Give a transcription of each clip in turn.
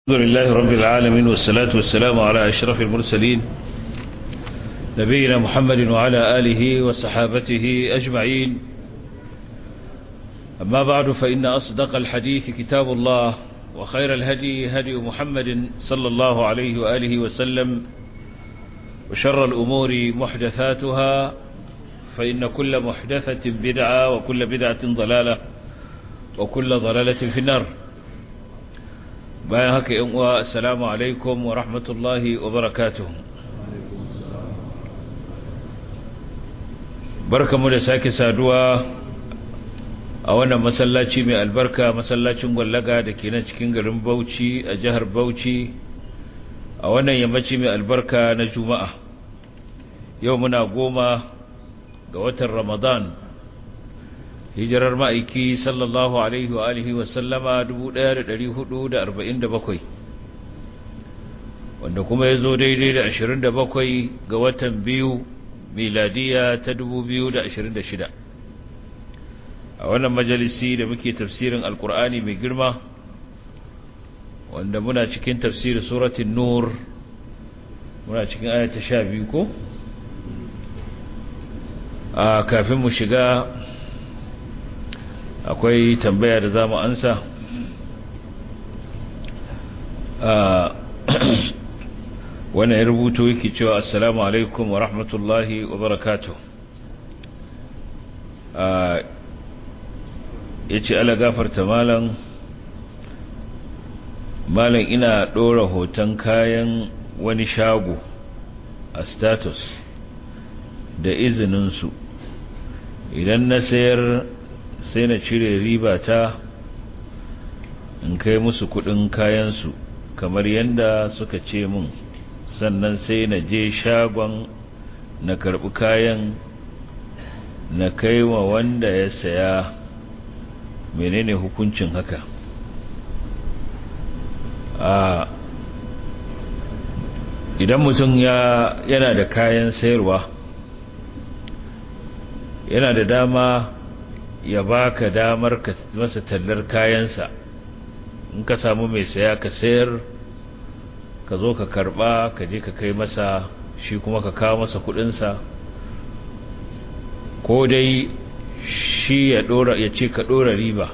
الحمد لله رب العالمين والصلاة والسلام على أشرف المرسلين نبينا محمد وعلى آله وصحابته أجمعين. أما بعد فإن أصدق الحديث كتاب الله وخير الهدي هدي محمد صلى الله عليه وآله وسلم وشر الأمور محدثاتها فإن كل محدثة بدعة وكل بدعة ضلالة وكل ضلالة في النار. bayan haka yan uwa, assalamu alaikum wa rahmatullahi wa barakatuh. Barkamu da sake saduwa a wannan masallaci mai albarka, masallacin Gwallaga da ke nan cikin garin Bauchi a jihar Bauchi a wannan yammaci mai albarka na Juma'a. Yau muna 10 ga watan Ramadan, hijirar ma'aiki sallallahu alaihi wa alihi wa sallama 1447, wanda kuma ya zo daidai da 27 ga watan biyu miladiya ta 2026. A wannan majalisi da muke tafsirin alkur'ani mai girma, wanda muna cikin tafsirin suratul nur, muna cikin ayata 12 ko? Kafin mu shiga akwai tambaya da zamu ansa. Wannan ya rubuto yake cewa assalamu alaikum wa rahmatullahi wa barakatuh. Yace ala gafarta malam ina dora hoton kayan wani shago a status da izinin su, idan na sayar sai na cire riba ta in kai musu kudin kayansu kamar yanda suka ce mun, sannan sai na je shagon na karbi kayan na kai wa wanda ya saya. Menene hukuncin haka? Idan mutum yana da kayan sayarwa, yana da dama ya baka damar ka masa tallar kayansa. In ka samu mai saya ka sayar, ka zo ka karba, ka je ka kai masa, shi kuma ka kawo masa kudinsa, ko dai shi ya ce ka dora riba,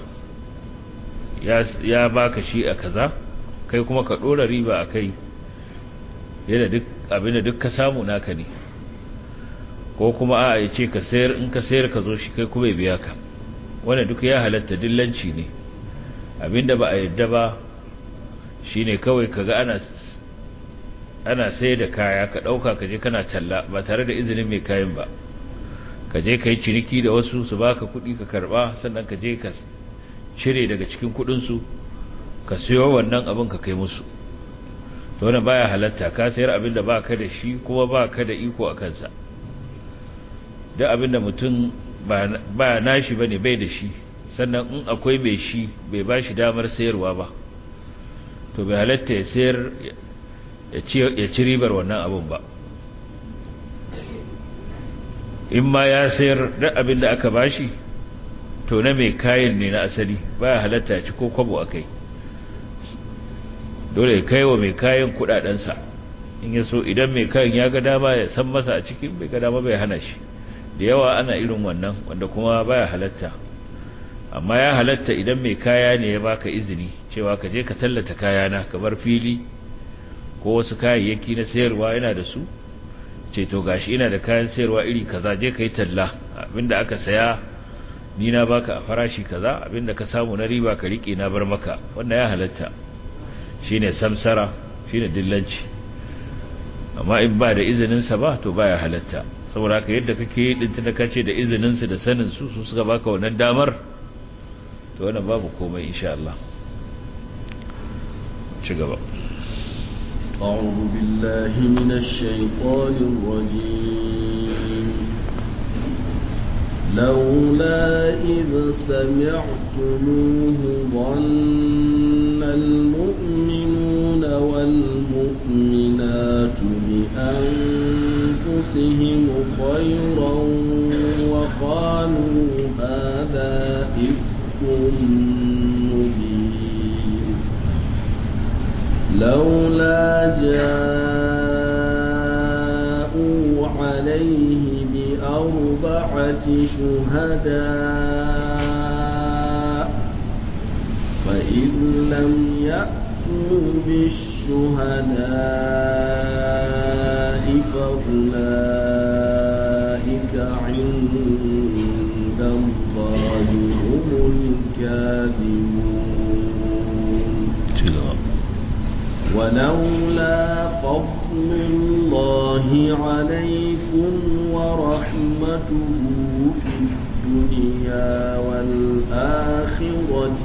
ya baka shi a kaza, kai kuma ka dora riba a kai, yadda duk abinda duk ka samu naka ne, ko kuma ya ce ka sayar, in ka sayar ka zo shi kai kuma ya biya ka. Wannan duk ya halatta, dillanci ne. Abinda ba a yadda ba shine kawai kaga ana sayar da kaya ka dauka ka je kana talla ba tare da izinin mai kayan ba, ka je kai ciniki da wasu su baka kudi ka karba, sannan ka je ka cire daga cikin kudin su ka siyo wannan abin ka kai musu. To wannan baya halatta, ka sayar abinda baka da shi kuma baka da iko a kansa. duk abinda mutum ba nashi bane, bai da shi, sannan in akwai mai shi bai bashi damar sayarwa ba, to bai halatta ya sayar ya ci ribar wannan abin ba. In ma ya sayar duk abinda aka bashi to na mai kayan ne na asali, baya halatta ya ci ko kwabo akai. Dole ya kai wa mai kayan kudadensa, in ya so idan mai kayan ya ga dama ya san masa a cikin, bai ga dama bai hana shi. Da yawa ana irin wannan, wanda kuma baya halatta. Amma ya halatta idan mai kaya ne ya baka izini cewa ka je ka tallata kayana, kamar fili ko wasu kayayyaki na sayarwa yana da su, ce to gashi ina da kayan sayarwa iri kaza, je kai talla, abinda aka saya ni na baka a farashi kaza, abinda ka samu na riba ka rike na bar maka. Wannan ya halatta, shine samsara, shine dillanci. Amma in ba da izinin sa ba, to baya halatta. Saboda haka yadda kake din tunda kace da izinin su da sanin su suka baka wannan damar, to wannan babu komai insha Allah. Ci gaba. أعوذ بالله من الشيطان الرجيم. لولا إذ سمعتموه ظن المؤمنون والمؤمنات بأنفسهم خيرا وقالوا هذا إفك مبين. لولا جاءوا عليه بأربعة شهداء فإذ لم يأتوا بالشهداء فأولئك عند الله هم الكاذبون ولولا فضل الله عليكم ورحمته في الدنيا والآخرة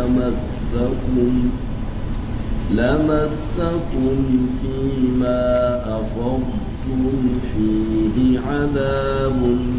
لمسكم فيما أفضتم فيه عذاب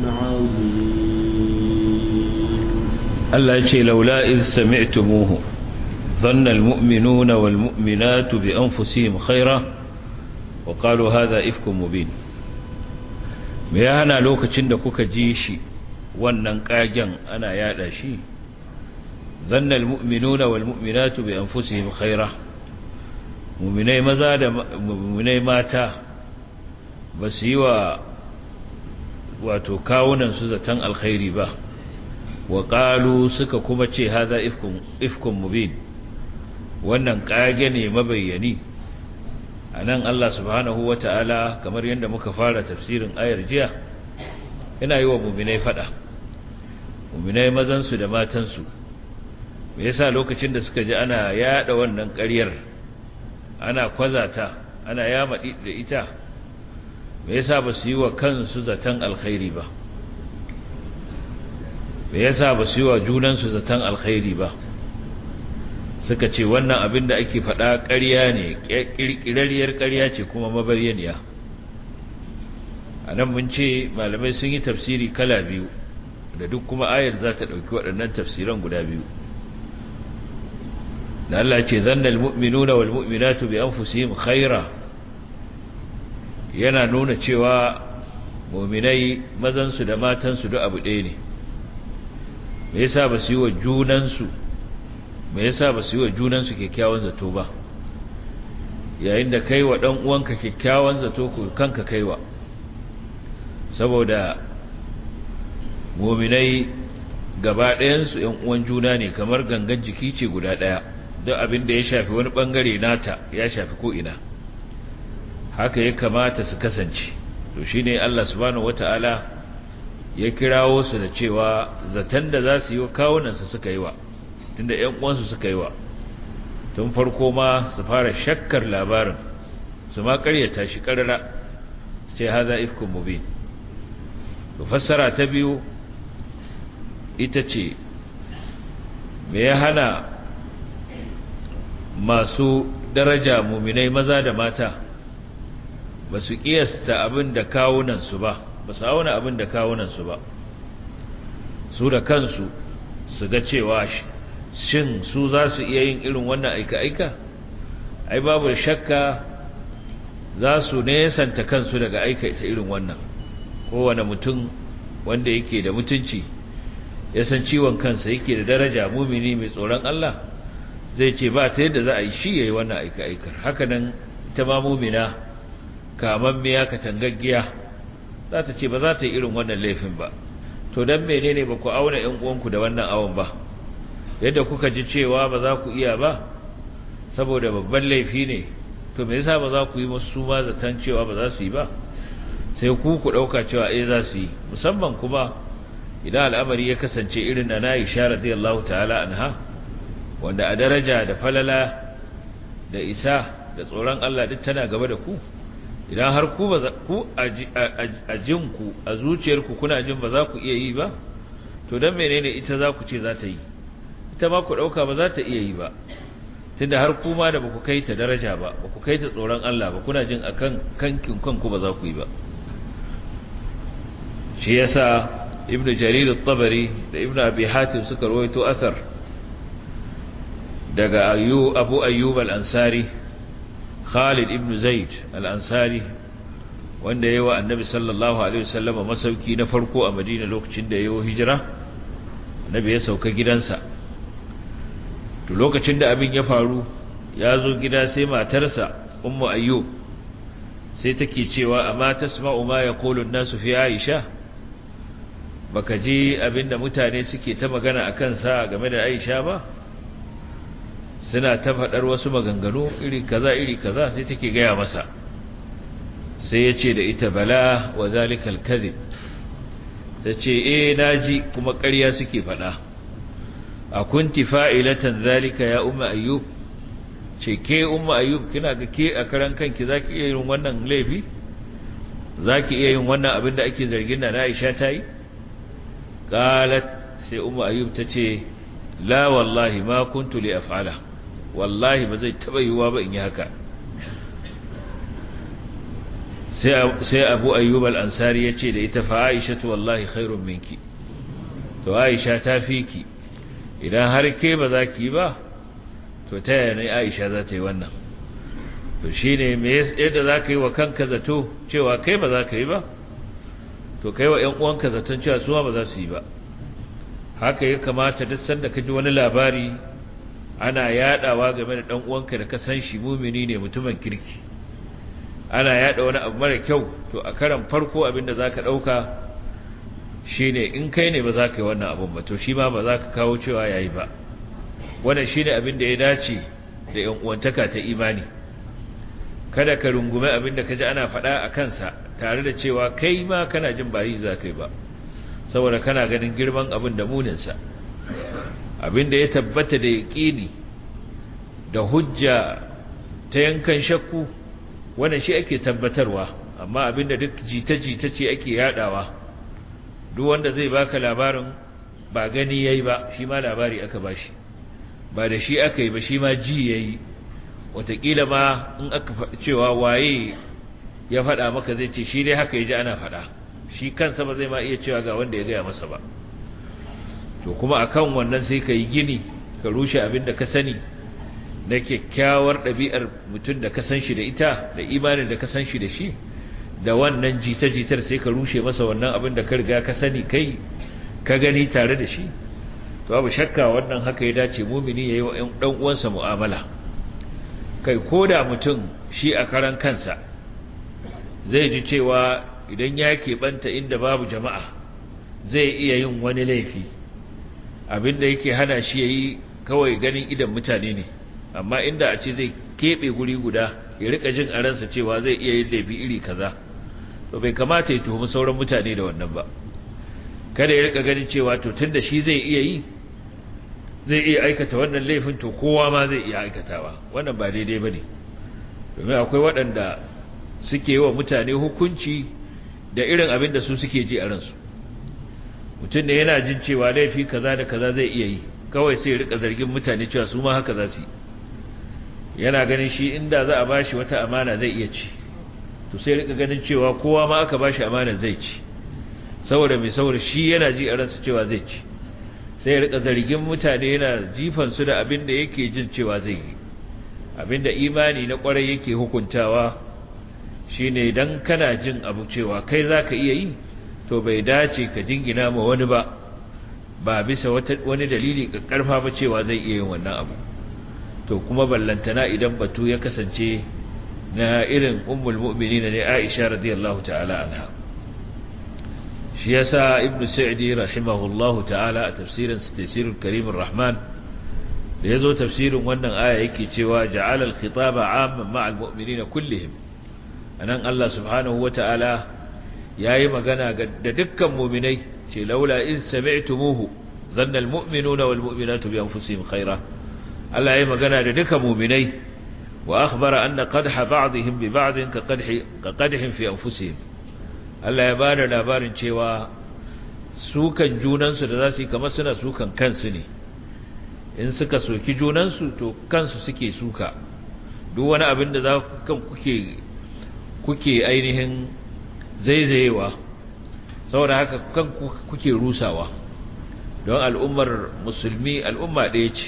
عظيم. الله يقول لولا إذ سمعتموه ظن المؤمنون والمؤمنات بأنفسهم خيرا وقالوا هذا إفك مبين. me ya hana lokacin da kuka ji shi wannan kagen ana yada shi dhanna almu'minuna walmu'minatu bi anfusihim khaira, mu'minai maza da mu'minai mata basu yi wa wato kawunan su zaton alkhairi ba, wa qalu suka kuma ce hadha ifkum mubin, wannan kage ne mabayyani. anan Allah subhanahu wata'ala kamar yadda muka fara tafsirin ayar jiya yana yi wa mu'minai fada, mu'minai mazan su da matan su. me yasa lokacin da suka ji ana yada wannan ƙaryar, ana kwazata, ana yamadi da ita, me yasa ba su yi wa kansu zaton alkhairi ba, me yasa ba su yi wa junansu zaton alkhairi ba? suka ce wannan abin da ake faɗa ƙarya ne, ƙirƙirarriyar ƙarya ce kuma mabayyaniya. a nan mun ce malamai sun yi tafsiri kala biyu, da duk kuma ayar za ta ɗauki waɗannan tafsiran guda biyu. da Allah ce zannal mu'minuna wal mu'minatu bi anfusihim khaira, yana nuna cewa mu'minai mazansu da matansu duk abu ɗaya ne. me yasa ba su yi wa junansu kyakkyawan zato ba? yayin da kai wa dan uwanka kyakkyawan zato ko kanka kaiwa, saboda mu'minai gaba ɗayan su ƴan uwan juna ne, kamar gangan jiki ce guda ɗaya, duk abin da ya shafi wani bangare nata ya shafi ko ina. haka ya kamata su kasance. to shine Allah subhanahu wataala ya kirawo su da cewa zaton da za su yi wa kawunansu suka yi wa, tunda ƴan uwansu suka yi wa, tun farko ma su fara shakkar labarin, su ma ƙaryata shi ƙarara, su ce haza ifkun mubin. to fassara ta biyu ita ce, me ya hana masu daraja muminai maza da mata ba su kiyasta abin da kawunansu ba, ba su auna abin da kawunansu ba, su da kansu su ga cewa shin su za su iya yin irin wannan aika-aika? ai babu shakka za su nesanta kansu daga aikata irin wannan. kowane mutum wanda yake da mutunci, ya san ciwon kansa, yake da daraja, mumini mai tsoron Allah, zai ce ba ta yadda za a yi shi yayi wannan aika-aikar. haka nan ita ma mumina kamammiya katangaggiya za ta ce ba za ta yi irin wannan laifin ba. to dan menene ba ku auna ƴan uwanku da wannan awon ba? yadda kuka ji cewa ba za ku iya ba saboda babban laifi ne, to me yasa ba za ku yi musu ma zaton cewa ba za su yi ba, sai ku dauka cewa za su yi? musamman kuma idan al'amari ya kasance irin da Aisha radiyallahu ta'ala anha, wanda a daraja da falala da isa da tsoron Allah duk tana gaba da ku. idan har ku a jinku, a zuciyarku kuna jin ba za ku iya yi ba, to dan menene ita za ku ce za ta yi? ita ma ku dauka ba za ta iya yi ba, tunda har kuma da baku kai ta daraja ba, baku kai ta tsoron Allah ba, kuna jin akan kankin kanku ba za ku yi ba. shi yasa ibn Jarir at-Tabari da ibn Abi Hatim suka rawaito athar daga Abu Ayyub al-Ansari, Khalid ibn Zaid al-Ansari, wanda yayi wa Annabi sallallahu alaihi wasallam masauki na farko a Madina lokacin da yayi hijira. Annabi ya sauka gidansa. to lokacin da abin ya faru, ya zo gida sai matarsa ummu ayyub sai take cewa amma tasma'u ma yaqulu an-nasu fi aisha baka ji abinda mutane suke ta magana akan sa game da aisha ba suna ta fadar wasu maganganu iri kaza sai take gaya masa sai yace da ita bala wa zalika al-kadhib tace naji kuma ƙarya suke fada akunti fa'ilatan zalika ya ummu ayyub ce ke ummu ayyub kina ga ke a karan kanki zaki iya yin wannan laifi zaki iya yin wannan abin da ake zargin na Aisha tayi qalat sai ummu ayyub tace la wallahi ma kuntu li af'ala wallahi ba zai taba yiwa ba in yi haka sai abu ayyub al-ansari yace da ita fa Aisha wallahi khairun minki to Aisha ta fiki idan har ke ba za ki ba to ta yaya ne Aisha za ta yi wannan to shine me yadda za ka yi wa kanka zato cewa kai ba za ka yi ba to kai wa ƴan uwanka zaton cewa su ba za su yi ba haka ya kamata duk sanda ka ji wani labari ana yadawa game da dan uwanka da ka san shi mumini ne mutumin kirki ana yada wani abu mara kyau to a karan farko abinda zaka dauka shine in kai ne ba za ka yi wannan abun ba to shi ma ba za ka kawo cewa yayi ba wannan shine abin da ya dace da ƴan uwantaka ta imani kada ka rungume abin da kaji ana faɗa a kansa tare da cewa kai ma kana jin ba yi za ka yi ba saboda kana ganin girman abin da muninsa abin da ya tabbata da yaƙini da hujja ta yankan shakku wannan shi ake tabbatarwa amma abin da duk jita-jita ce ake yadawa duk wanda zai baka labarin ba gani yayi ba shi ma labari aka bashi ba da shi aka yi ba shi ma ji yayi wataƙila ma in aka faɗi cewa waye ya faɗa maka zai ce shi dai haka yaji ana faɗa shi kansa ba zai ma iya cewa ga wanda ya gaya masa ba to kuma akan wannan sai ka yi gini ka rushe abin da ka sani na kyakkyawar ɗabi'ar mutum da ka san shi da ita da imanin da ka san shi da shi da wannan jita-jitar sai ka rushe masa wannan abin da ka riga ka sani kai ka gani tare da shi to babu shakka wannan haka ya dace mumini yayi wa dan uwansa mu'amala kai koda mutum shi a karan kansa zai ji cewa idan ya keɓanta inda babu jama'a zai iya yin wani laifi abinda yake hana shi yayi kawai ganin idan mutane ne amma inda a ce zai keɓe guri guda ya rika jin a ransa cewa zai iya yin laifi iri kaza to bai kamata ya tuhumi sauran mutane da wannan ba kada ya rika ganin cewa to tunda shi zai iya aikata wannan laifin to kowa ma zai iya aikatawa wannan ba daidai bane domin akwai waɗanda suke yi wa mutane hukunci da irin abin da su suke ji a ransu mutum ne yana jin cewa laifi kaza da kaza zai iya yi kawai sai ya rika zargin mutane cewa su ma haka za su yi yana ganin shi inda za a bashi wata amana zai iya ci to sai rika ganin cewa kowa ma aka bashi amana zai ci saboda mai saboda shi yana ji a ransa cewa zai ci sai rika zargin mutane yana jifan su da abin da yake jin cewa zai yi abin da imani na kwarai yake hukuntawa shine dan kana jin abu cewa kai zaka iya yi to bai dace ka jingina ma wani ba bisa wani dalili karfa ba cewa zai iya yin wannan abu to kuma ballantana idan batu ya kasance na irin ummul mu'minin ne Aisha radiyallahu ta'ala anha shi yasa ibnu sa'di rahimahullahu ta'ala a tafsirin tafsirul karim arrahman da yazo tafsirin wannan aya yake cewa ja'ala al-khitaba 'amman ma'al mu'minin kullihim anan Allah subhanahu wata'ala yayi magana da dukkan mu'minai ce laula in sami'tumuhu dhanna al-mu'minuna wal mu'minatu bi anfusihim khaira Allah yayi magana da dukkan mu'minai wa akhbara anna qadha ba'dihim bi ba'din ka qadhihim fi anfusihim Allah ya bada labarin cewa sukan junansu da zasu yi kamar suna sukan kansu ne in suka soki junansu to kansu suke suka duk wani abin da za kan kuke ainihin zaizayewa saboda haka kan kuke rusawa don al'ummar musulmi al'umma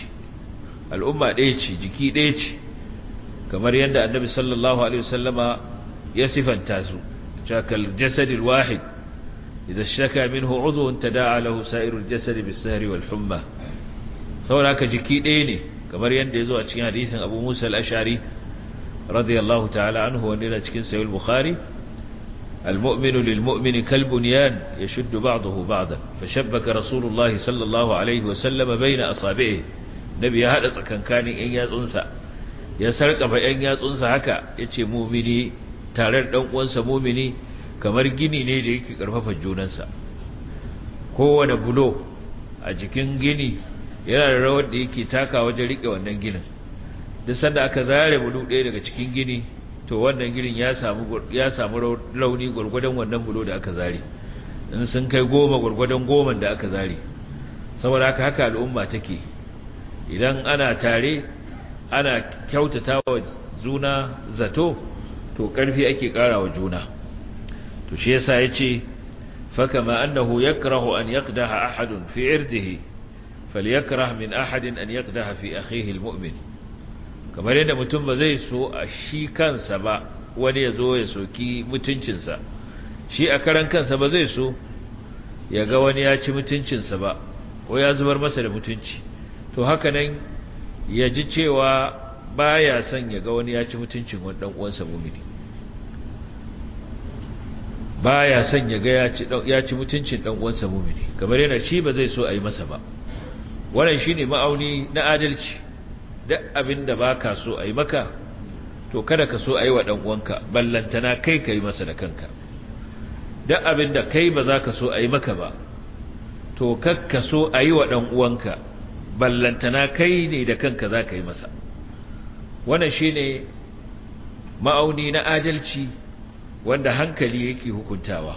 ɗaya ce jiki ɗaya ce kamar yadda annabi sallallahu alaihi wasallama ya sifanta su shakal jasadil wahid idza shaka minhu udhun tada'a lahu sa'irul jasadi bis-sahri wal humma saboda haka jiki ɗaya ne kamar yadda ya zo a cikin hadisin Abu Musa al-Ash'ari radiyallahu ta'ala anhu wanda yana cikin sahih al-Bukhari al-mu'minu lil-mu'mini kal-bunyan yashuddu ba'dahu ba'dan fashabbaka Rasulullah sallallahu alaihi wa sallam bayna asabi'ihi nabi ya hada tsakankanin yan yatsunsa ya sarkafa yan yatsunsa haka yace mu'mini tare da dan uwansa mu'mini kamar gini ne da yake karfafa junansa. Kowane bulo a jikin gini yana da rawar da yake taka wajen rike wannan ginin. Duk sanda aka zare bulo ɗaya daga cikin gini to wannan ginin ya samu rauni gurgurdan wannan bulo da aka zare. In sun kai 10 gurgurdan 10 da aka zare. Saboda haka al'umma take. Idan ana tare ana kyautatawa juna zato to karfi ake karawa juna. To shi yasa yace fa kama annahu yakrahu an yaqdaha ahadun fi irdihi falyakrah min ahadin an yaqdaha fi akhihi almu'min. Kamar yadda mutum ba zai so a shi kansa ba wani ya zo ya soki mutuncinsa, shi a karan kansa ba zai so ya ga wani ya ci mutuncinsa ba ko ya zubar masa da mutunci, to haka nan ya ji cewa baya son ya ga wani ya ci mutuncin wani dan uwansa mu'mini, baya son ya ga ya ci mutuncin dan uwansa mu'mini, kamar yana shi ba zai so a yi masa ba. Wannan shine ma'auni na adalci. Duk abinda baka so a yi maka to kada ka so a yi wa dan uwanka, ballantana kai kai masa da kanka. Duk abinda kai ba za ka so a yi maka ba to kakka so a yi wa dan uwanka, ballantana kai ne da kanka za ka yi masa. Wannan shine ma'auni na adalci wanda hankali yake hukuntawa.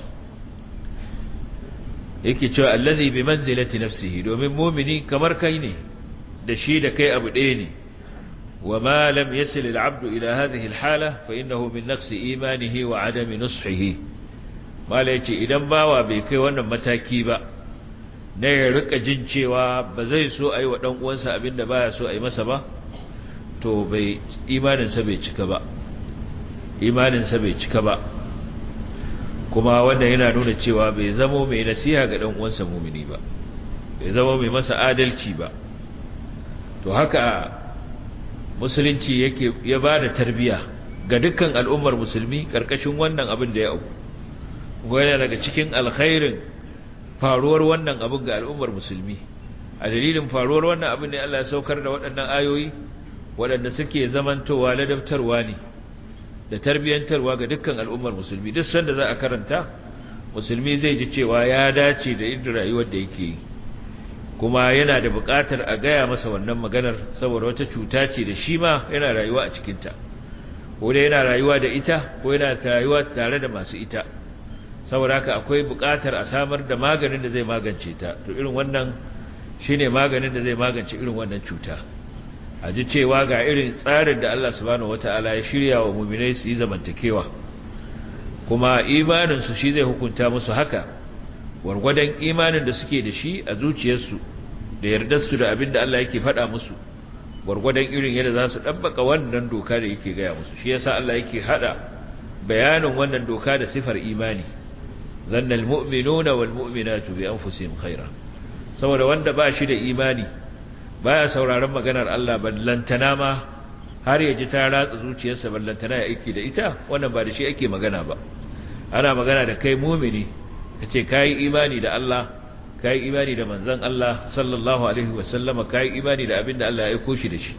Yake cewa allazi bi manzilati nafsihi, domin mu'mini kamar kai ne da shi da kai abu ɗaya ne. wa ma lam yasil al-'abdu ila hadhihi al-hala fa innahu min naqsi imanihi wa 'adami nushihi. Mala yace idan bawa bai kai wannan mataki ba na ya rika jin cewa ba zai so ayi wa dan uwansa abinda baya so ayi masa ba, to bai imaninsa bai cika ba, imaninsa bai cika ba. Kuma wannan yana nuna cewa bai zamo mai nasiha ga dan uwansa mu'mini ba, bai zamo mai masa adalci ba. To haka musulunci yake ya bada tarbiya ga dukkan al'ummar musulmi karkashin wannan abin da ya auku. Yana daga cikin alkhairin faruwar wannan abin ga al'ummar musulmi. A dalilin faruwar wannan abin ne Allah ya saukar da waɗannan ayoyi waɗanda suke zamantowa ladabtarwa ne da tarbiyantarwa ga dukkan al'ummar musulmi. Duk sanda za a karanta, musulmi zai ji cewa ya dace da irin rayuwar da yake yi, kuma yana da buƙatar a gaya masa wannan maganar, saboda wata cuta ce da shi ma yana rayuwa a cikinta, ko da yana rayuwa da ita ko yana rayuwa tare da masu ita. Saboda haka akwai buƙatar a samar da maganin da zai magance ta. To irin wannan shine maganin da zai magance irin wannan cuta. A ji cewa ga irin tsarin da Allah subhanahu wataala ya shirya wa mu'minai su yi zamantakewa, kuma imanin su shi zai hukunta musu haka, gwargwadon imanin da suke da shi a zuciyarsu da yardar su da abin da Allah yake faɗa musu, gwargwadon irin yadda za su dabbaka wannan doka da yake gaya musu. Shi yasa Allah yake hada bayanin wannan doka da sifar imani. Zanna almu'minuna walmu'minatu bi anfusihim khaira. Saboda wanda ba shi da imani baya sauraron maganar Allah, ballantana ma har ya ji ta ratsa zuciyarsa, ballantana ya aiki da ita, wannan ba da shi ake magana ba. Ana magana da kai mu'mini, kace kai imani da Allah, kai imani da manzon Allah sallallahu alaihi wasallama, kai imani da abinda Allah ya aiko shi da shi.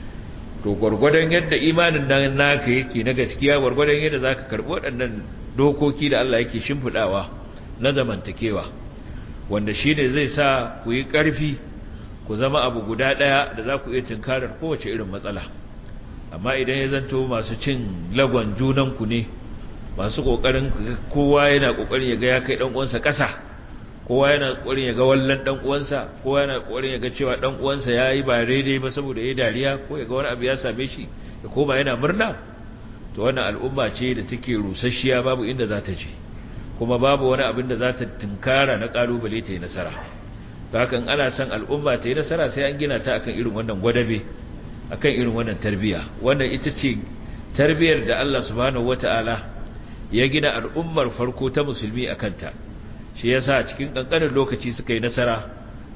To gurgurdan yadda imanin nan naka yake na gaskiya, gurgurdan yadda zaka karbi waɗannan dokoki da Allah yake shimfidawa na zamantakewa, wanda shine zai sa ku yi ƙarfi, ku zama abu guda ɗaya da za ku iya tunkarar kowace irin matsala. Amma idan ya zanto masu cin lagon junanku ne, masu ƙoƙarin kowa yana ƙoƙarin ya ga ya kai ɗan uwansa ƙasa, kowa yana ƙoƙarin ya ga wallan ɗan uwansa, kowa yana ƙoƙarin ya ga cewa ɗan uwansa ya yi ba daidai ba saboda ya yi dariya, ko ya ga wani abu ya same shi ya koma yana murna, to wannan al'umma ce da take rusasshiya, babu inda za ta je, kuma babu wani abin da za ta tunkara na ƙalubale ta yi nasara. Hakan ana son al'umma ta yi nasara sai an gina ta akan irin wannan gwadabe, akan irin wannan tarbiya. Wannan ita ce tarbiyar da Allah subhanahu wata'ala ya gina al'ummar farko ta musulmi akan ta. Shi yasa cikin kankanin lokaci suka yi nasara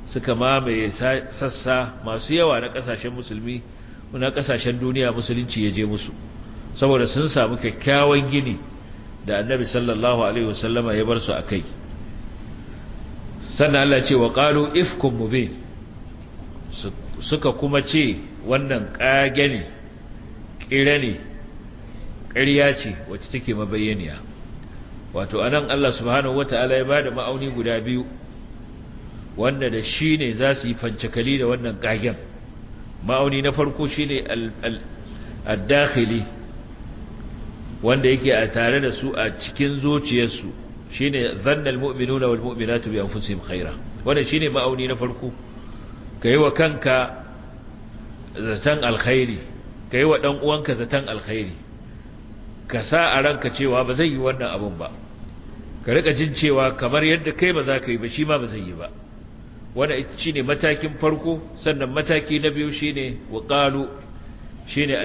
suka mamaye sassa masu yawa na kasashen musulmi na kasashen duniya, musulunci ya je musu saboda sun samu kyakkyawan gini da annabi sallallahu alaihi wasallama ya bar su akai. sannan Allah ce wa qalu ifkum mubin, suka kuma ce wannan kage ne, kira ne, ƙarya ce wacce take mabayyaniya. Wato anan Allah subhanahu wataala ya bada ma'auni guda biyu wanda da shi ne za su yi fancakali da wannan kagen. Ma'auni na farko shine al-dakhili wanda yake a tare da su a cikin zuciyarsu, shine dhannal mu'minuna wal mu'minatu bi anfusihim khaira. Wannan shine ma'auni na farko, kai wa kanka zatan alkhairi, kai wa dan uwanka zatan alkhairi, ka sa a ranka cewa ba zai yi wannan abun ba, ka rika jin cewa kamar yadda kai ba za ka yi ba shi ma ba zai yi ba. Wannan shine matakin farko. Sannan mataki na biyu shine waqalu, shine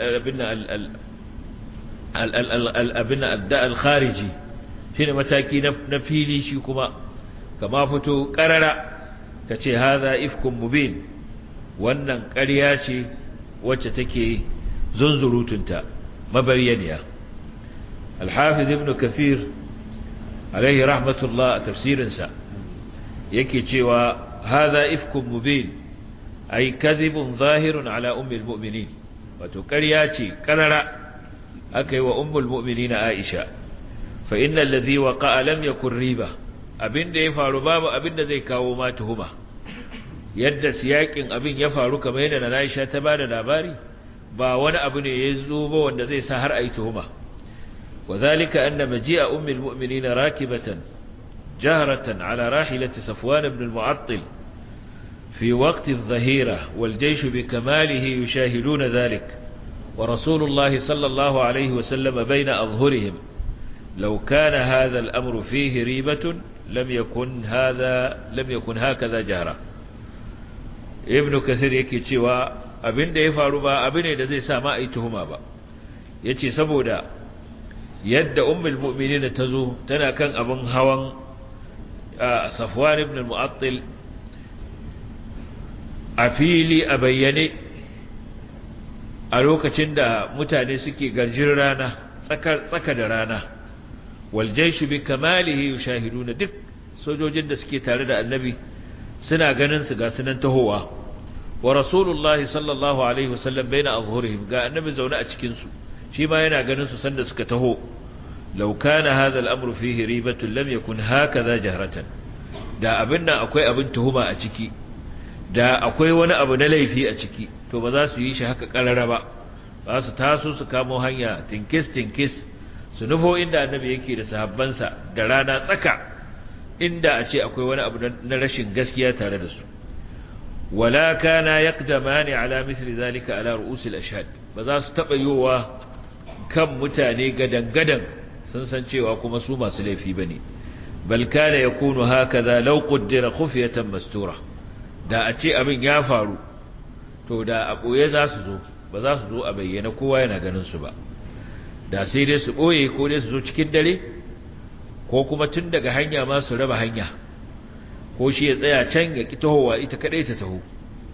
al-khariji, shine mataki na fili. shi kuma kama fito karara kace hadha ifkum mubin, wannan ƙarya ce wacce take zunzurutunta mabayyaniya. al-hafiz ibn kathir alayhi rahmatullah a tafsirinsa yake cewa hadha ifkum mubin ay kadhibun zahirun ala ummi al-mu'minin, wato ƙarya ce karara akai wa ummul mu'minin Aisha. fa innal ladhi waqa'a lam yakun riba, abinda ya faru babu abinda zai kawo ma tuhuma. Yadda siyakin abin ya faru kamar yadda Aisha ta bada labari, ba wani abu ne ya zo ba wanda zai sa har ayi tuhuma. wadhalika anna maji'a ummul mu'minin rakibatan jahratan ala rahilati Safwan ibn al-Mu'attil fi waqt adh-dhahira wal jaysh bi kamalihi yushahiduna dhalik, wa Rasulullah sallallahu alayhi wa sallam bayna adhhurihim. لو كان هذا الأمر فيه ريبة لم يكن هكذا جهرا. ابن كثير yake cewa abinda ya faru ba abine da zai sa ma ai tuhuma ba. Yace saboda yadda ummul mu'minin tazo tana kan abin hawan Safwan ibn al-Mu'attil a fili a bayyane a lokacin da mutane suke garjin rana, tsaka da rana. والجيش بكماله يشاهدون, duk sojojin da suke tare da annabi suna ganin su ga sunan tahowa. wa rasulullahi sallallahu alaihi wasallam baina azhurihim, ga annabi zaune a cikin su shi ma yana ganin su sanda suka taho. law kana hadha al-amru fihi ribatun lam yakun hakaza jahratan, da abin nan akwai abin tuhuma a ciki, da akwai wani abu na laifi a ciki, to ba za su yi shi haka karara ba. ba su taso su kamo hanya tinkis su nufo inda annabi yake da sahabbansa da rana tsaka, inda a ce akwai wani abu na rashin gaskiya tare da su. wala kana yaqdamani ala mithli zalika ala ru'us al-ashhad, ba za su taba yowa kan mutane gadan sun san cewa kuma su masu laifi bane. bal kana yakunu hakaza law qaddara khufyatan mastura, da a ce abin ya faru to da a boye za su zo, ba za su zo a bayyana kowa yana ganin su ba. da sai dai su ɓoye, ko dai su zo cikin dare, ko kuma tun daga hanya ma su raba hanya, ko shi ya tsaya can ya ƙi tahowa ita kaɗai ta taho,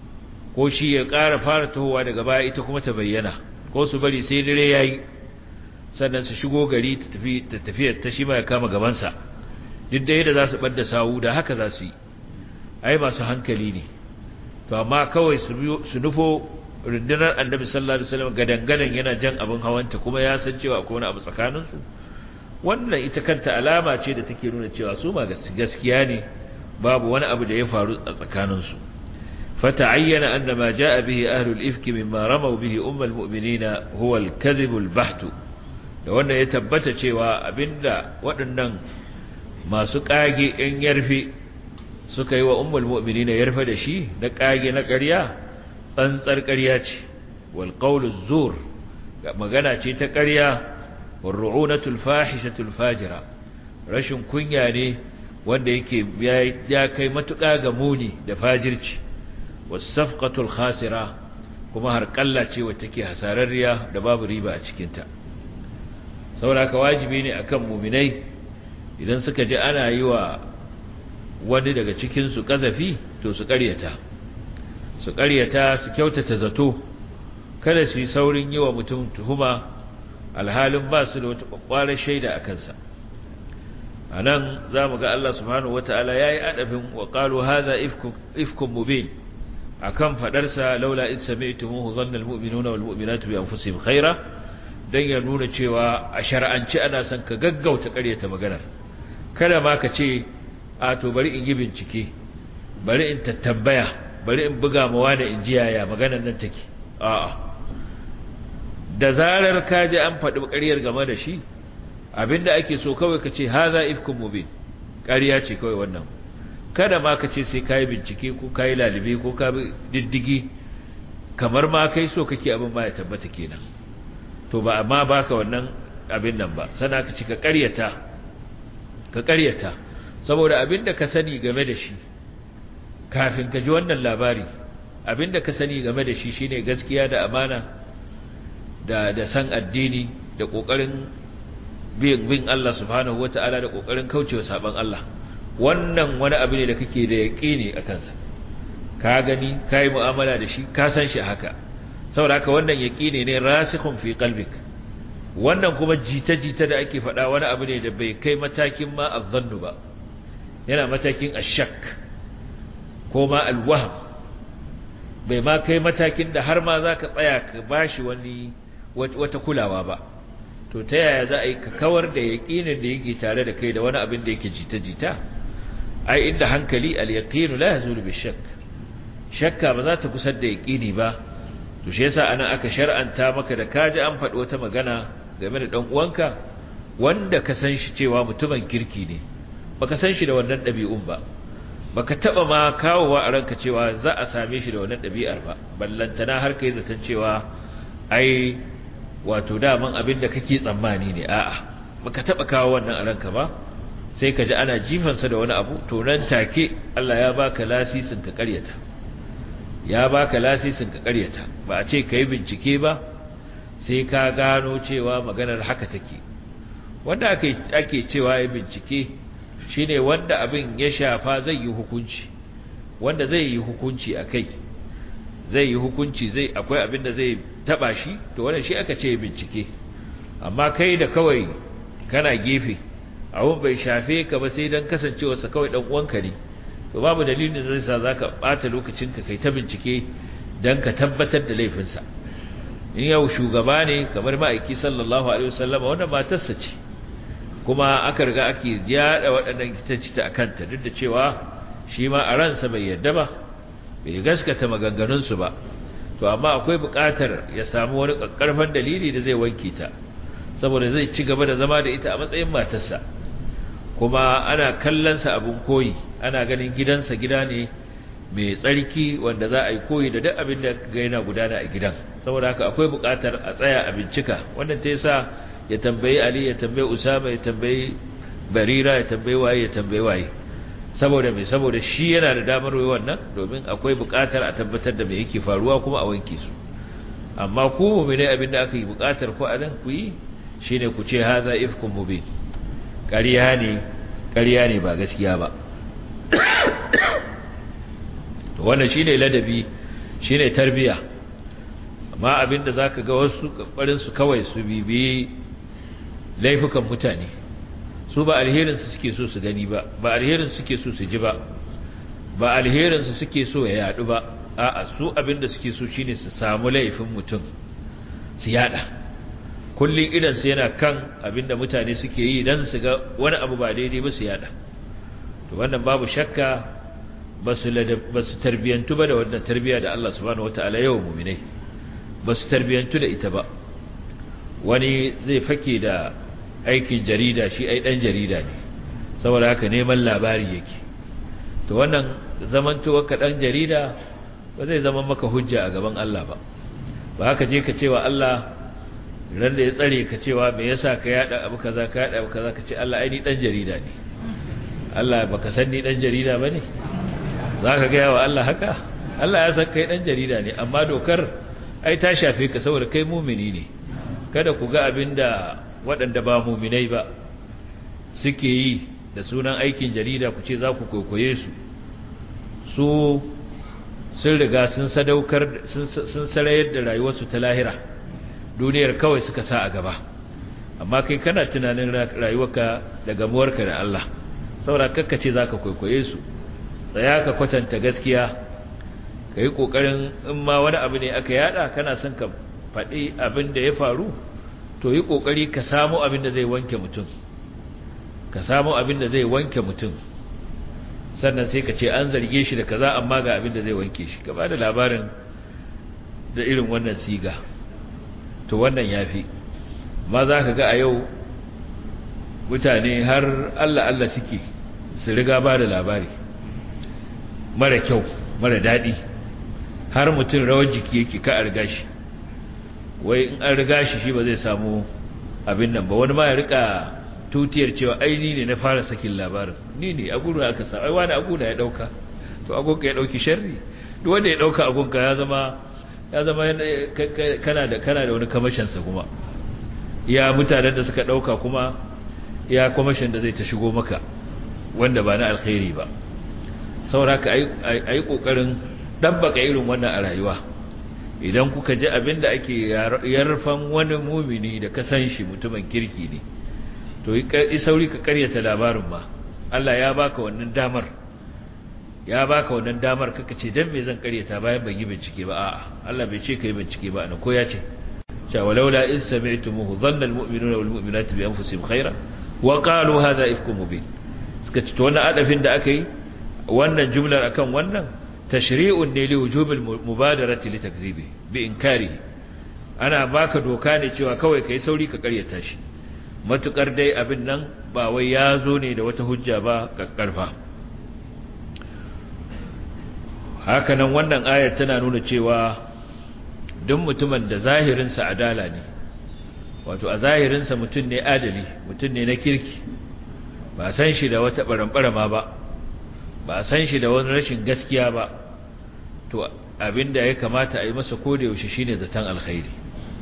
ko shi ya ƙara fara tahowa daga baya ita kuma ta bayyana, ko su bari sai dare ya yi sannan su shigo gari ta tafiya ta shi ma ya kama gabansa. duk da yadda za su ɓadda sawu da haka za su yi, ai masu hankali ne. to amma kawai su nufo rundunar annabi sallallahu alaihi wasallam gadangadan yana jan abin hawanta, kuma ya san cewa akwai wani abu tsakaninsu. wannan ita kanta alama ce da take nuna cewa su ma gaskiya ne, babu wani abu da ya faru a tsakaninsu. fata'ayyana anna ma jaa bihi ahlul ifki mimma ramaw bihi ummul mu'minina huwa al-kadhib al-baht. da wannan ya tabbata cewa abinda waɗannan masu kage ɗan yarfe suka yi wa ummul mu'minina yarfa da shi na kage na ƙarya, tsantsar ƙarya ce. wal qawlu zur, magana ce ta ƙarya. wal ru'unatul fahishatul fajira, rashin kunya ne wanda yake ya kai matuƙa ga muni da fajirci. was safqatul khasira, kuma har kalla ce wacce take hasararriya da babu riba a cikin ta. saboda ka wajibi ne akan mu'minai idan suka ji ana yi wa wani daga cikin su kazafi to su ƙaryata su kyautata zato, kada su yi saurin yi wa mutum tuhuma alhalin ba su da wata ƙwaƙwarar shaida a kansa. A nan za mu ga Allah subhanahu wa ta'ala ya yi adafin wa ƙalu haza ifkun mubin a kan faɗarsa laula in sami'tumuhu dhanna almu'minuna wal mu'minatu bi anfusihim khaira, dan ya nuna cewa a shar'anci ana son ka gaggauta ƙaryata maganar. Kada ma ka ce a to bari in yi bincike, bari in tattambaya, bari in buga mawa da in ji yaya maganar nan take. A'a, da zarar ka ji an faɗi ƙaryar game da shi, abinda ake so kawai ka ce haza ifkun mubin, ƙarya ce kawai wannan. Kada ma ka ce sai ka yi bincike ko ka yi lalibe ko ka bi diddigi, kamar ma kai so kake abin ma ya tabbata kenan. To ba amma baka wannan abin nan ba, sana ka ci ka ƙaryata saboda abinda ka sani game da shi kafin ka ji wannan labari, abinda ka sani game da shi shine gaskiya da amana da san addini da kokarin bin Allah subhanahu wataala da kokarin kaucewa saban Allah. Wannan wani abu ne da kake da yaqini a kansa, ka gani kai mu'amala da shi, ka san shi haka, saboda haka wannan yaqini ne rasikhun fi qalbik. Wannan kuma jita-jita da ake faɗa wani abu ne da bai kai matakin ma azzannu ba, yana matakin ashak ko ma alwahm, bai ma kai matakin da har ma za ka tsaya ka bashi wata kulawa ba. To ta yaya za a yi ka kawar da yaƙinin da yake tare da kai da wani abin da yake jita-jita? Ai inda hankali al-yaqinu la yazulu bi-shakk, shakka ba za ta kusar da yaƙini ba. To shi yasa anan aka shar'anta maka da kaji an faɗi wata magana game da dan uwanka wanda ka san shi cewa mutumin kirki ne, baka san shi da wannan ɗabi'un ba, baka taba ma kawowa a ranka cewa za a same shi da wannan ɗabi'ar ba, ballantana har kai zaton cewa ai wato daman abin da kake tsammani ne. A'a, baka taba kawo wannan a ranka ba, sai ka ji ana jifansa da wani abu, to nan take Allah ya baka lasisin ka ƙaryata, ba a ce kai bincike ba sai ka gano cewa maganar haka take. Wanda ake cewa ya bincike shine wanda abin ya shafa zai yi hukunci, wanda zai yi hukunci akai, akwai abin da zai taba shi, to wannan shi aka ce bincike. Amma kai da kawai kana gefe, abun bai shafe ka ba sai dan kasancewarsa kawai dan uwanka ne, to babu dalilin da zai sa zaka bata lokacinka kai ta bincike dan ka tabbatar da laifinsa. In yau shugaba ne kamar ma'aiki sallallahu alaihi wasallam, wannan matarsa ce, kuma aka riga ake yada waɗannan kitacita a kanta, duk da cewa shi ma a ransa bai yarda ba, bai gaskata maganganunsu ba. To amma akwai buƙatar ya samu wani ƙarfan dalili da zai wanke ta, saboda zai ci gaba da zama da ita a matsayin matarsa, kuma ana kallonsa abin koyi, ana ganin gidansa gida ne mai tsarki wanda za a yi koyi da duk abin da ga yana gudana a gidan. Saboda haka akwai buƙatar a tsaya a bincika. Wannan ta yasa ya tambayi Ali, ya tambayi Usama, ya tambayi Barira, ya tambayi waye. Saboda me? Saboda shi yana da damar yi wannan, domin akwai buƙatar a tabbatar da me yake faruwa kuma a wanke su. Amma ku mu'mini abin da aka yi buƙatar ku a nan ku yi shine ku ce hadha ifkum mubin, ƙarya ne ba gaskiya ba. To wannan shine ladabi, shine tarbiya. Amma abinda zaka ga wasu kokarin su kawai su bibiyi laifukan mutane, su ba alherin su suke so su gani ba, ba alherin suke so su ji ba, ba alherin su suke so ya yadu ba. A'a, su abinda suke so shine su samu laifin mutum su yada. Kullun idan su yana kan abinda mutane suke yi dan su ga wani abu ba daidai ba su yada. To wannan babu shakka ba su tarbiyantu ba da wannan tarbiya da Allah subhanahu wataala yawa mu'minai, ba su tarbiyantu da ita ba. Wani zai fake da aikin jarida, shi ai dan jarida ne, saboda haka neman labari yake. To wannan zamantowa ka dan jarida ba zai zama maka hujja a gaban Allah ba. Ba haka je ka cewa Allah ran da ya tsare ka cewa me yasa ka yada abu kaza ka ce Allah ai ni dan jarida ne. Allah baka san ni dan jarida bane? Zaka ga yawa Allah haka? Allah ya san kai dan jarida ne, amma dokar ai ta shafe ka saboda kai mu'mini ne. Kada ku ga abinda waɗanda ba mu'minai ba suke yi da sunan aikin jarida ku ce za ku kokoye su. su sun riga sun sarayar da rayuwarsu ta lahira, duniyar kawai suka sa a gaba. Amma kai kana tunanin rayuwarka da gamuwarka da Allah, saboda kakkace za ka kwaikwaye su, tsaya ka kwatanta gaskiya, ka yi ƙoƙarin in ma wani abu ne aka yada kana son ka faɗi abin da ya faru, to yi ƙoƙari ka samu abin da zai wanke mutum, sannan sai ka ce an zarge shi da kaza amma ga abin da zai wanke shi, ka ba da labarin da irin wannan siga, to wannan yafi. Ma za ka ga a yau mutane har Allah suke su riga ba da labari mara kyau mara daɗi, har mutum rawar jiki yake ka a riga shi, wai in an riga shi ba zai samu abin nan ba. Wani ma ya rika tutiyar cewa aini ne na fara sakin labarin, ni ne aguna aka sa, ai wani aguna ya dauka, to agunka ya dauki sharri. Duk wanda ya dauka agunka ya zama kana da wani kamashinsa, kuma ya mutanen da suka dauka kuma ya kamashin da zai ta shigo maka wanda ba na alkhairi ba. sauraka ayi kokarin dabbaka irin wannan a rayuwa. Idan kuka ji abinda ake yarfan wani mumini da ka san shi mutumin kirki ne, to yi sauri ka karyata labarin ma. Allah ya baka wannan damar, kaka ce dan me zan karyata bayan ban yi bincike ba. A'a, Allah bai ce kai bincike ba, ko ya ce cewa laula in sami'tumuhu dhanna almu'minuna walmu'minatu bi anfusihim khayran wa qalu hadha ifkum mubin. Suka ce to wannan adafin da aka yi wannan jumlar akan wannan tashri'un ne li wujubil mubadarati li takdhibi bi inkari. Ana baka doka ne cewa kawai kai sauri ka karyata shi, matukar dai abin nan ba wai ya zo ne da wata hujja ba kakkarfa. Haka nan wannan ayar tana nuna cewa duk mutumin da zahirinsa adala ne, wato a zahirinsa mutum ne adali, mutum ne na kirki, ba san shi da wata barambarama ba san shi da wani rashin gaskiya ba, to abinda ya kamata a yi masa kodayaushe shine zaton alkhairi.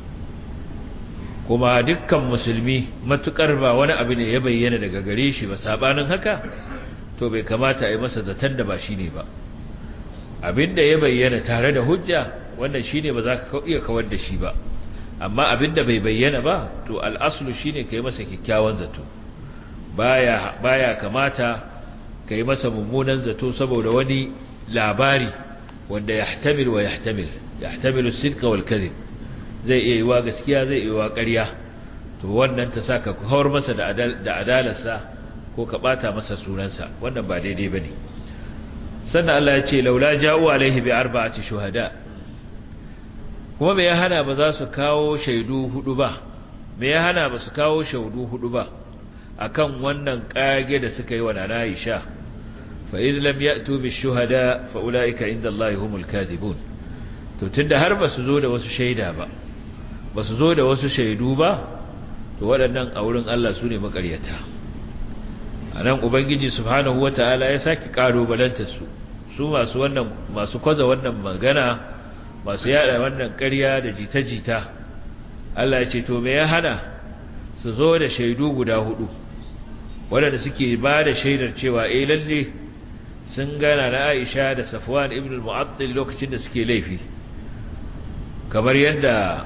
Kuma dukkan musulmi matukar ba wani abu ne ya bayyana daga gare shi ba sabanin haka, to bai kamata a yi masa zaton da ba shine ba. Abinda ya bayyana tare da hujja, wannan shine ba za ka iya kawar da shi ba. Amma abinda bai bayyana ba, to al'aslu shine kai masa kikkiawan zato. Baya kamata kai masa mummunan zato saboda wani labari wanda yahtamilu as-sidqa wal kadhib, zai iya yiwa gaskiya zai iya yiwa ƙarya, to wannan ta saka ku hawar masa da adalarsa ko ka bata masa sunansa, wannan ba daidai bane. Sannan Allah ya ce laula ja'u alaihi bi arba'ati shuhada, kuma me ya hana ba za su kawo shaidu hudu ba? Me ya hana ba su kawo shaidu hudu ba akan wannan kage da suka yi wa Nana Aisha? fa idh lam ya'tu bi shuhada fa ulaika inda Allah humul kadhibun. To tunda har ba su zo da wasu shaida ba su zo da wasu shaidu ba, to waɗannan a wurin Allah su ne makaryata. Anan ubangiji subhanahu wataala ya saki kalubalanta su masu kwaza wannan magana, masu yada wannan ƙarya da jita-jita. Allah ya ce to me ya hana su zo da shaidu guda hudu waɗanda suke ba da shaidar cewa lalle sun gana na Aisha da Safwan ibn al-Mu'attal lokacin da suke laifi, kamar yadda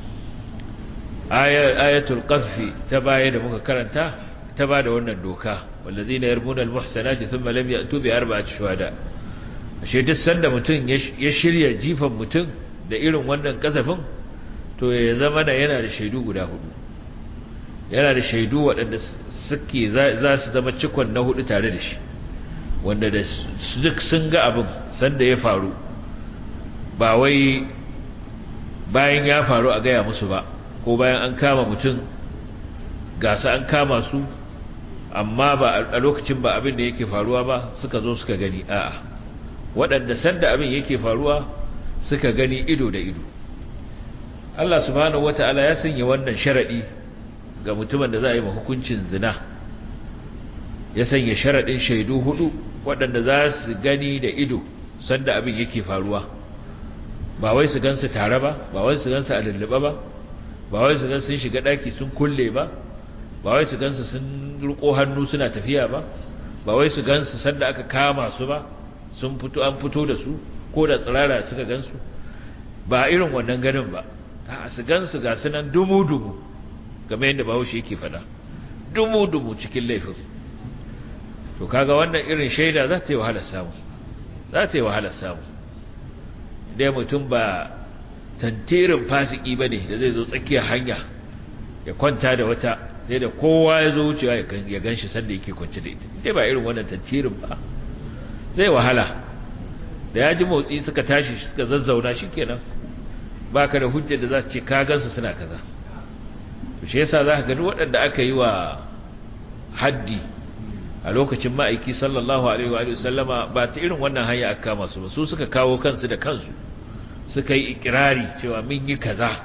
ayatul qadhfi ta baya da muka karanta ta ba da wannan doka, wallazina yarmuna al-muhsanati thumma lam ya'tu bi arba'ati shuhada. Ashe duk sanda mutum ya shirya jifan mutum da irin wannan kasafin, to ya zama da yana da shaidu guda hudu, yana da shaidu waɗanda suke za su zama cikon na hudu tare da shi, wanda da duk sun ga abin sanda ya faru, ba wai bayan ya faru a gaya musu ba, ko bayan an kama mutum gasa an kama su amma ba a lokacin ba abin da yake faruwa ba suka zo suka gani. A'a, waɗanda sanda abin yake faruwa suka gani ido da ido. Allah subhanahu wata'ala ya sanya wannan sharadi ga mutumin da za a yi hukuncin zina, ya sanya sharadin shaidu hudu waɗanda za su gani da ido sanda abin yake faruwa, ba wai su gansu tare ba wai su gansu a lullube ba wai su gansu sun shiga daki sun kulle ba wai su gansu sun riko hannu suna tafiya ba wai su gansu sanda aka kama su ba. sun fito an fito da su ko da tsirara suka gansu ba irin wannan ganin ba a su gansu ga sunan dumu-dumu game yadda Bahaushe yake fada dumu-dumu cikin laifin to kaga wannan irin shaida za ta yi wahalar samu dai mutum ba tantirin fasiki bane da zai zo tsakiyar hanya ya kwanta da wata sai da kowa ya zo wucewa ya ganshi sanda yake kwance da ita dai ba irin wannan tantirin ba zai wahala da ya ji motsi suka tashi suka zazzauna shikenan baka da hujja da za ta ce ka gansu suna kaza to shi yasa za ka ga duk waɗanda aka yi wa haddi a lokacin ma'aiki sallallahu alaihi wa sallama ba ta irin wannan hanya aka kama su ba su suka kawo kansu da kansu suka yi ikirari cewa mun yi kaza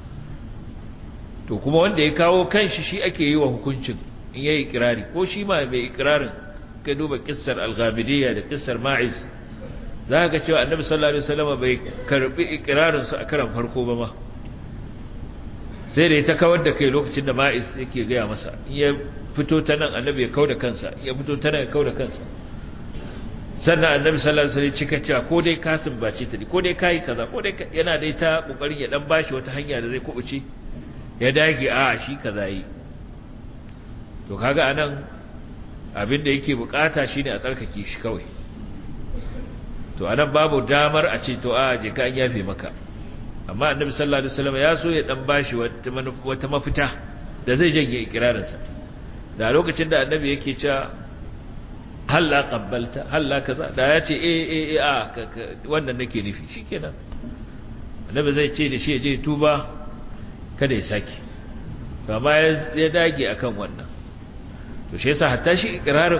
to kuma wanda ya kawo kanshi shi ake yi wa hukuncin in yayi ikirari ko shi ma mai ikirarin ka duba kissar al-Ghamidiyya da kissar Ma'iz za ka ga cewa Annabi sallallahu alaihi wasallam bai karbi ikirarin su a karan farko ba ma sai da ya ta kawar da kai lokacin da Ma'iz yake gaya masa in ya fito ta nan Annabi ya kauda kansa ya fito ta nan ya kauda kansa sannan Annabi sallallahu alaihi wasallam cika cewa ko dai kasin bace ta ko dai kai kaza ko dai yana dai ta kokarin ya dan bashi wata hanya da zai kubuce ya dage a shi kaza yi to kaga anan abinda yake bukata shine a tsarkake shi kawai to anan babu damar a ce to a je ka an yafe maka amma Annabi sallallahu alaihi wasallam ya so ya dan bashi wata mafita da zai janye ikirarin sa da lokacin da Annabi yake cewa halla qabbalta halla kaza da ya ce a wannan nake nufi shikenan Annabi zai ce da shi je tuba kada ya saki amma ya dage akan wannan to shi yasa hatta shi ikrarin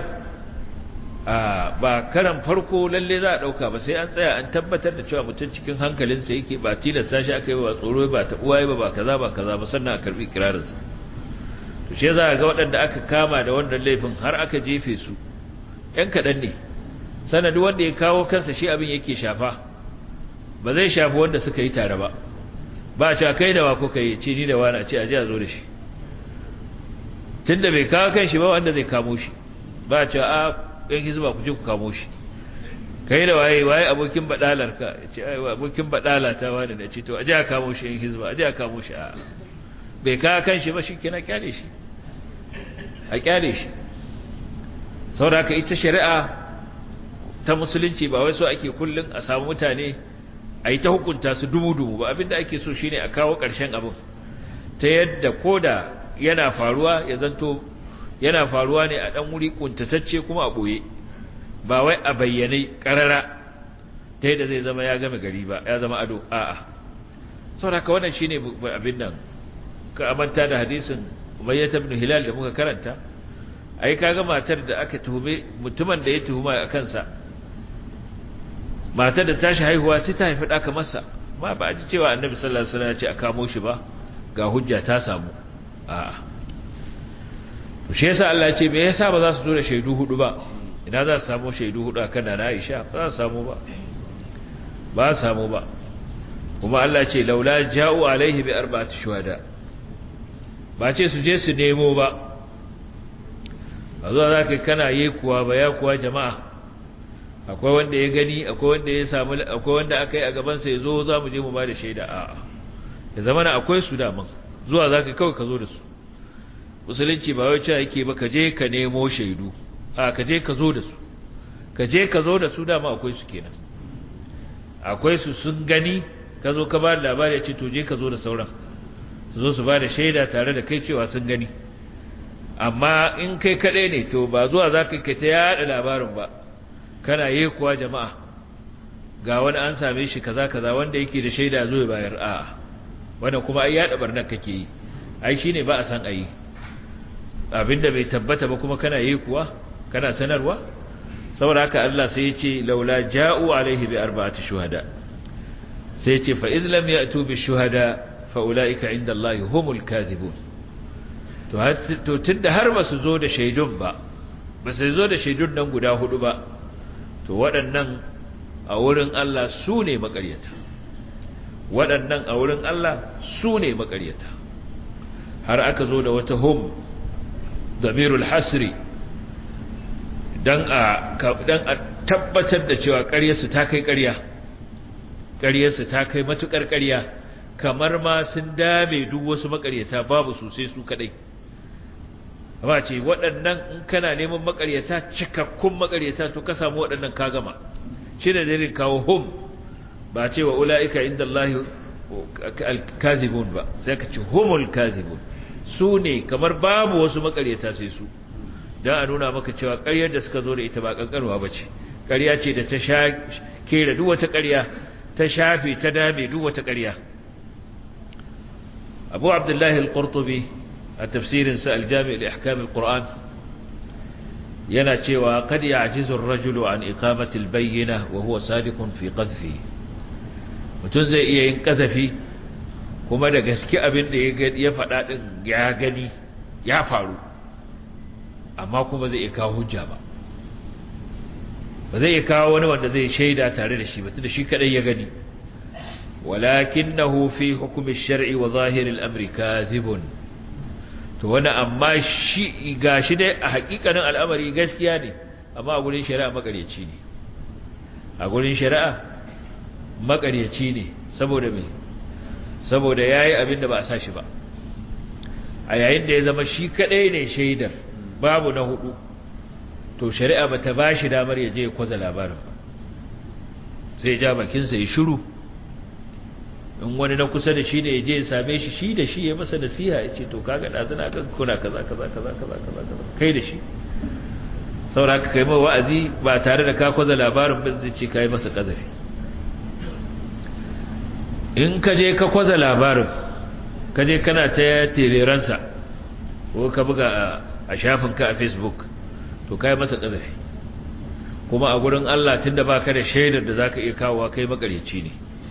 ba karan farko lalle za a dauka ba sai an tsaya an tabbatar da cewa mutum cikin hankalinsa yake ba tilasta shi akai ba tsoro ba ta uwaye ba kaza ba sannan a karbi ikrarin sa to shi yasa ga waɗanda aka kama da wannan laifin har aka jefe su ɗan kaɗan ne sanadu wanda ya kawo kansa shi abin yake shafa ba zai shafi wanda suka yi tare ba ba a cewa kai da wa kuka yi ce ni da wani a ce a ji a zo da shi tun da bai kawo kan shi ba wanda zai kamo shi ba a cewa a ɗan hizba ku ji ku kamo shi kai da waye abokin baɗalar ka ya ce abokin baɗala ta wani da ce to a ji a kamo shi ɗan hizba a ji a kamo shi a bai kawo kan shi ba shi kina kyale shi a kyale shi saboda haka ita shari'a ta musulunci ba wai so ake kullun a samu mutane a yi ta hukunta su dumu-dumu ba abinda ake so shine a kawo ƙarshen abin ta yadda koda yana faruwa ya zanto yana faruwa ne a ɗan wuri kuntatacce kuma a ɓoye ba wai a bayyane ƙarara ta yadda zai zama ya game gari ba ya zama ado a'a saboda haka wannan shine abin nan ka amanta da hadisin Umayyah ibn Hilal da muka karanta ai kaga matar da aka tuhume mutumin da ya tuhuma a kansa matar da tashi haihuwa sai ta haifi ɗaka masa ba a ji cewa Annabi sallallahu alaihi wasallam ya ce a kamo shi ba ga hujja ta samu a'a to shi yasa Allah ya ce me yasa ba za su zo da shaidu hudu ba ina za su samu shaidu hudu akan Nana Aisha ba za su samu ba samu ba kuma Allah ya ce laula ja'u alaihi bi arba'ati shuhada ba ce su je su nemo ba a zuwa za ka kana yi kuwa ba ya kuwa jama'a akwai wanda ya gani akwai wanda ya samu akwai wanda aka yi a gabansa ya zo za mu je mu ba da shaida a'a ya zama na akwai su daman zuwa za ka kawai ka zo da su musulunci ba wai cewa yake ba ka je ka nemo shaidu a ka je ka zo da su ka je ka zo da su dama akwai su kenan akwai su sun gani ka zo ka ba da labari ya ce to je ka zo da sauran su zo su ba da shaida tare da kai cewa sun gani amma in kai kaɗai ne to ba zuwa za ka ta yaɗa labarin ba kana yi kuwa jama'a ga wani an same shi kaza kaza wanda yake da shaida zo ya bayar a'a wannan kuma ai yaɗa barnar kake yi ai shine ba a san ayi abinda bai tabbata ba kuma kana yi kuwa kana sanarwa saboda haka Allah sai ya ce laula ja'u alaihi bi arba'ati shuhada sai ya ce fa idh lam ya'tu bi shuhada fa ulaika inda Allah humul kadhibun to tunda har ba su zo da shaidun ba su zo da shaidun nan guda hudu ba to waɗannan a wurin Allah su ne maƙaryata waɗannan a wurin Allah su ne maƙaryata har aka zo da wata hum damirul hasri dan a tabbatar da cewa ƙaryarsu ta kai ƙaryarsu ta kai matuƙar ƙarya, kamar ma sun dame duk wasu maƙaryata babu su sai su kaɗai. Amma ce waɗannan in kana neman maƙaryata, cikakkun maƙaryata, to ka samu waɗannan ka gama. Shi ne dalilin kawo hum, ba ce wa ula'ika inda Allah al-kazibun ba, sai ka ce humul kazibun. Su ne kamar babu wasu maƙaryata sai su, don a nuna maka cewa ƙaryar da suka zo da ita ba ƙanƙarwa ba ce. Ƙarya ce da ta kera duk wata ƙarya, ta shafe ta dame duk wata ƙarya. Abu Abdullahi al-Qurtubi a tafsirinsa al-Jami' li ahkam al-Qur'an yana cewa qad ya'jizu ar-rajulu an iqamati al-bayyinah wa huwa sadiqun fi qadhfihi. Mutum zai iya yin kazafi kuma da gaske abin da ya faɗa din ya gani ya faru, amma kuma zai iya kawo hujja ba zai iya kawo wani wanda zai shaida tare da shi ba, tunda shi kadai ya gani. walakinahu fi hukm ash-shar'i wa zahir al-amri kadhibun. To wani amma shi gashi dai a hakikanin al'amari gaskiya ne, amma a gurin shari'a makaryaci ne. A gurin shari'a makaryaci ne saboda me? Saboda yayi abin da ba a sa shi ba. A yayin da ya zama shi kadai ne shaidar, babu na hudu, to shari'a bata bashi damar ya je ya kwaza labarin ba. Sai ja bakin sa ya shiru. In wani na kusa da shi ne ya je ya same shi, shi da shi ya masa nasiha, ya ce to kaga dazuna kan kuna kaza kai da shi. Saboda haka kai mai wa'azi ba tare da ka kwaza labarin ba, zai ce kai masa kazafi. In ka je ka kwaza labarin, ka je kana ta teleransa ko ka buga a shafinka a Facebook, to kai masa kazafi. Kuma a gurin Allah, tunda baka da shaidar da zaka iya kawowa, kai makaryaci ne.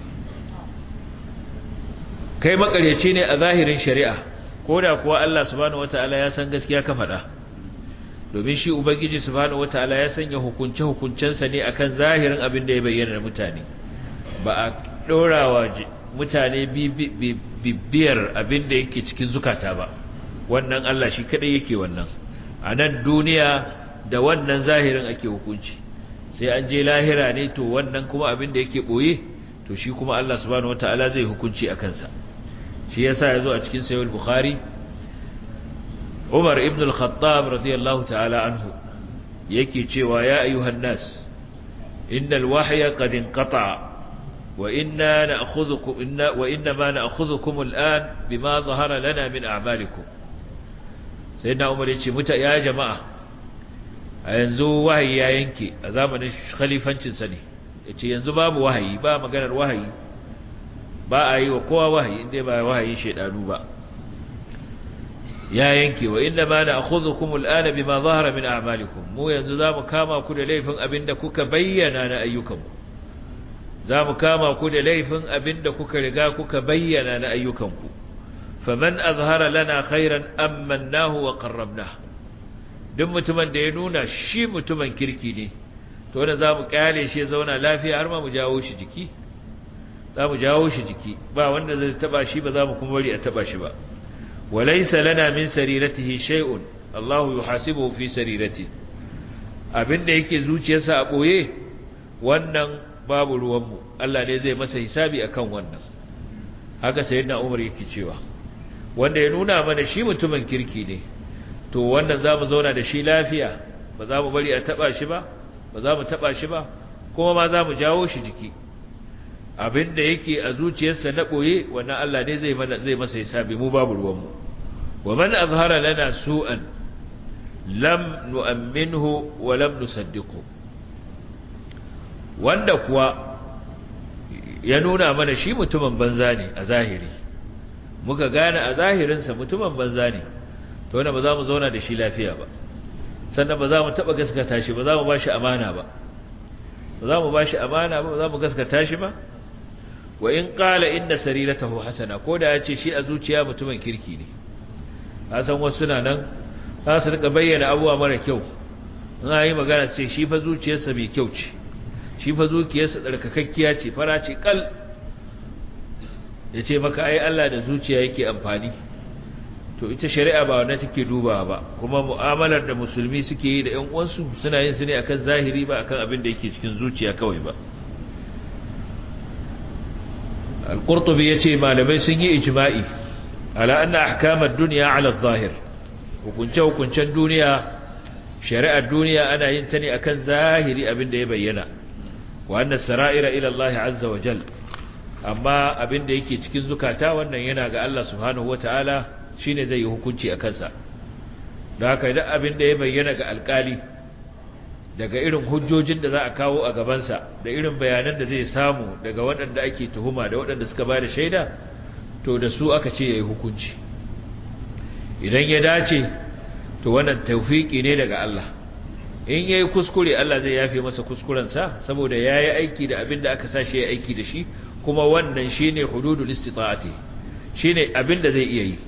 Kai makaryaci ne a zahirin shari'a, koda kuwa Allah subhanahu wataala ya san gaskiya ka faɗa. Domin shi ubangiji subhanahu wataala ya sanya hukuncensa ne akan zahirin abin da ya bayyana da mutane, ba a dorawa mutane bibiyar abin da yake cikin zukata ba. Wannan Allah shi kadai yake wannan. A nan duniya da wannan zahirin ake hukunci, sai an je lahira ne to wannan kuma abin da yake boye, to shi kuma Allah subhanahu wataala zai hukunci a kansa. Shi yasa yazo a cikin sahih al-Bukhari, Umar ibn al-Khattab radiyallahu ta'ala anhu yake cewa ya ayyuhan nas innal wahya qad inqata'a wa inna ma na'khudhukum al-an bima dhahara lana min a'malikum. Sayyidina Umar yace ya jama'a, a yanzu wahayi ya yanke a zamanin khalifancin sa ne. Yace yanzu babu wahayi, ba maganar wahayi, ba a yi wa kowa wahayi inda ba wahayin shaidanu ba. Ya yanke, wa inna ma na'khudhukum al'ana bima zahara min a'malikum. Mu yanzu zamu kama ku da laifin abinda kuka bayyana na ayyukanku. Zamu kama ku da laifin abinda kuka riga kuka bayyana na ayyukanku. Faman azhara lana khairan amannahu wa qarrabnahu. Duk mutumin da ya nuna shi mutumin kirki ne, to wanda zamu kyale shi ya zauna lafiya har ma mu jawo shi jiki. Zamu jawo shi jiki, ba wanda zai taba shi, ba zamu kuma bari a taba shi ba. walaysa lana min sariratihi shay'un Allahu yuhasibuhu fi sarirati. Abinda yake zuciyarsa a boye, wannan babu ruwanmu, Allah ne zai masa hisabi akan wannan. Haka sayyidina Umar yake cewa wanda ya nuna mana shi mutumin kirki ne, to wannan zamu zauna da shi lafiya, ba za mu bari a taba shi ba, ba za mu taba shi ba, kuma ma za mu jawo shi jiki. Abinda yake a zuciyarsa na boye, wannan Allah ne zai masa hisabi, mu babu ruwanmu. wa man azhara lana su'an lam nu'minhu wa lam nusaddiqu. Wanda kuwa ya nuna mana shi mutumin banza ne a zahiri, muka gane a zahirinsa mutumin banza ne, to wanda ba za mu zauna da shi lafiya ba, sannan ba za mu taba gaskata shi, ba za mu bashi amana ba, ba za mu bashi amana ba, ba za mu gaskata shi ba. Wa in qala inna sariratahu hasana, ko da ya ce shi a zuciya mutumin kirki ne. Ka san wasu suna nan za su rika bayyana abubuwa mara kyau, in yi magana ce shi fa zuciyarsa mai kyau ce, shi fa zuciyarsa tsarkakakkiya ce, fara ce kal, ya ce maka ai Allah da zuciya yake amfani. to ita shari'a ba wannan take dubawa ba, kuma mu'amalar da musulmi suke yi da ƴan uwansu suna yin su ne akan zahiri ba akan abin da yake cikin zuciya kawai ba. al-Qurtubi yace malamai sun yi ijma'i ala anna ahkam ad-dunya ala adh-dhahir, hukuncen duniya, shari'ar duniya ana yin ta ne akan zahiri abin da ya bayyana, wa anna sara'ira ila Allah azza wa jal, amma abin da yake cikin zukata wannan yana ga Allah subhanahu wataala shine zai yi hukunci a kansa. da haka idan abin da ya bayyana ga alkali daga irin hujjojin da za a kawo a gabansa da irin bayanan da zai samu daga waɗanda ake tuhuma da waɗanda suka ba da shaida, to da su aka ce ya yi hukunci. idan ya dace to wannan tawfiki ne daga Allah, in yayi kuskure Allah zai yafe masa kuskurensa saboda yayi aiki da abin da aka sashi ya aiki da shi, kuma wannan shine hududul istita'ati, shine abin da zai iya yi.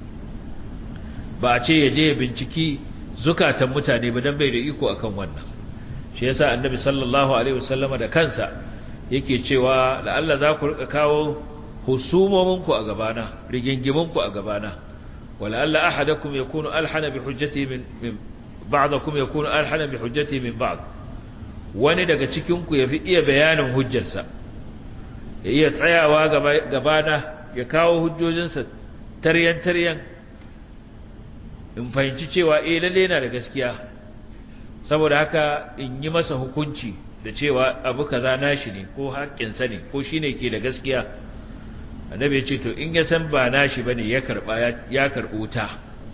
ba a ce ya je ya binciki zukatan mutane ba dan bai da iko akan wannan. shi yasa annabi sallallahu alaihi wasallama da kansa yake cewa la Allah za ku rika kawo husumominku a gabana, rigingiminku a gabana, wala alla ahadakum yakunu alhana bi hujjatihi min ba'dakum yakunu alhana bi hujjatihi min ba'd, wani daga cikin ku yafi iya bayanin hujjarsa, ya iya tsayawa gabana ya kawo hujjojinsa taryan in fahimci cewa lalle yana da gaskiya, saboda haka in yi masa hukunci da cewa abu kaza nashi ne ko haƙƙinsa ne ko shine ke da gaskiya. annabi ya ce to in ya san ba nashi bane ya karba ya karbo ta,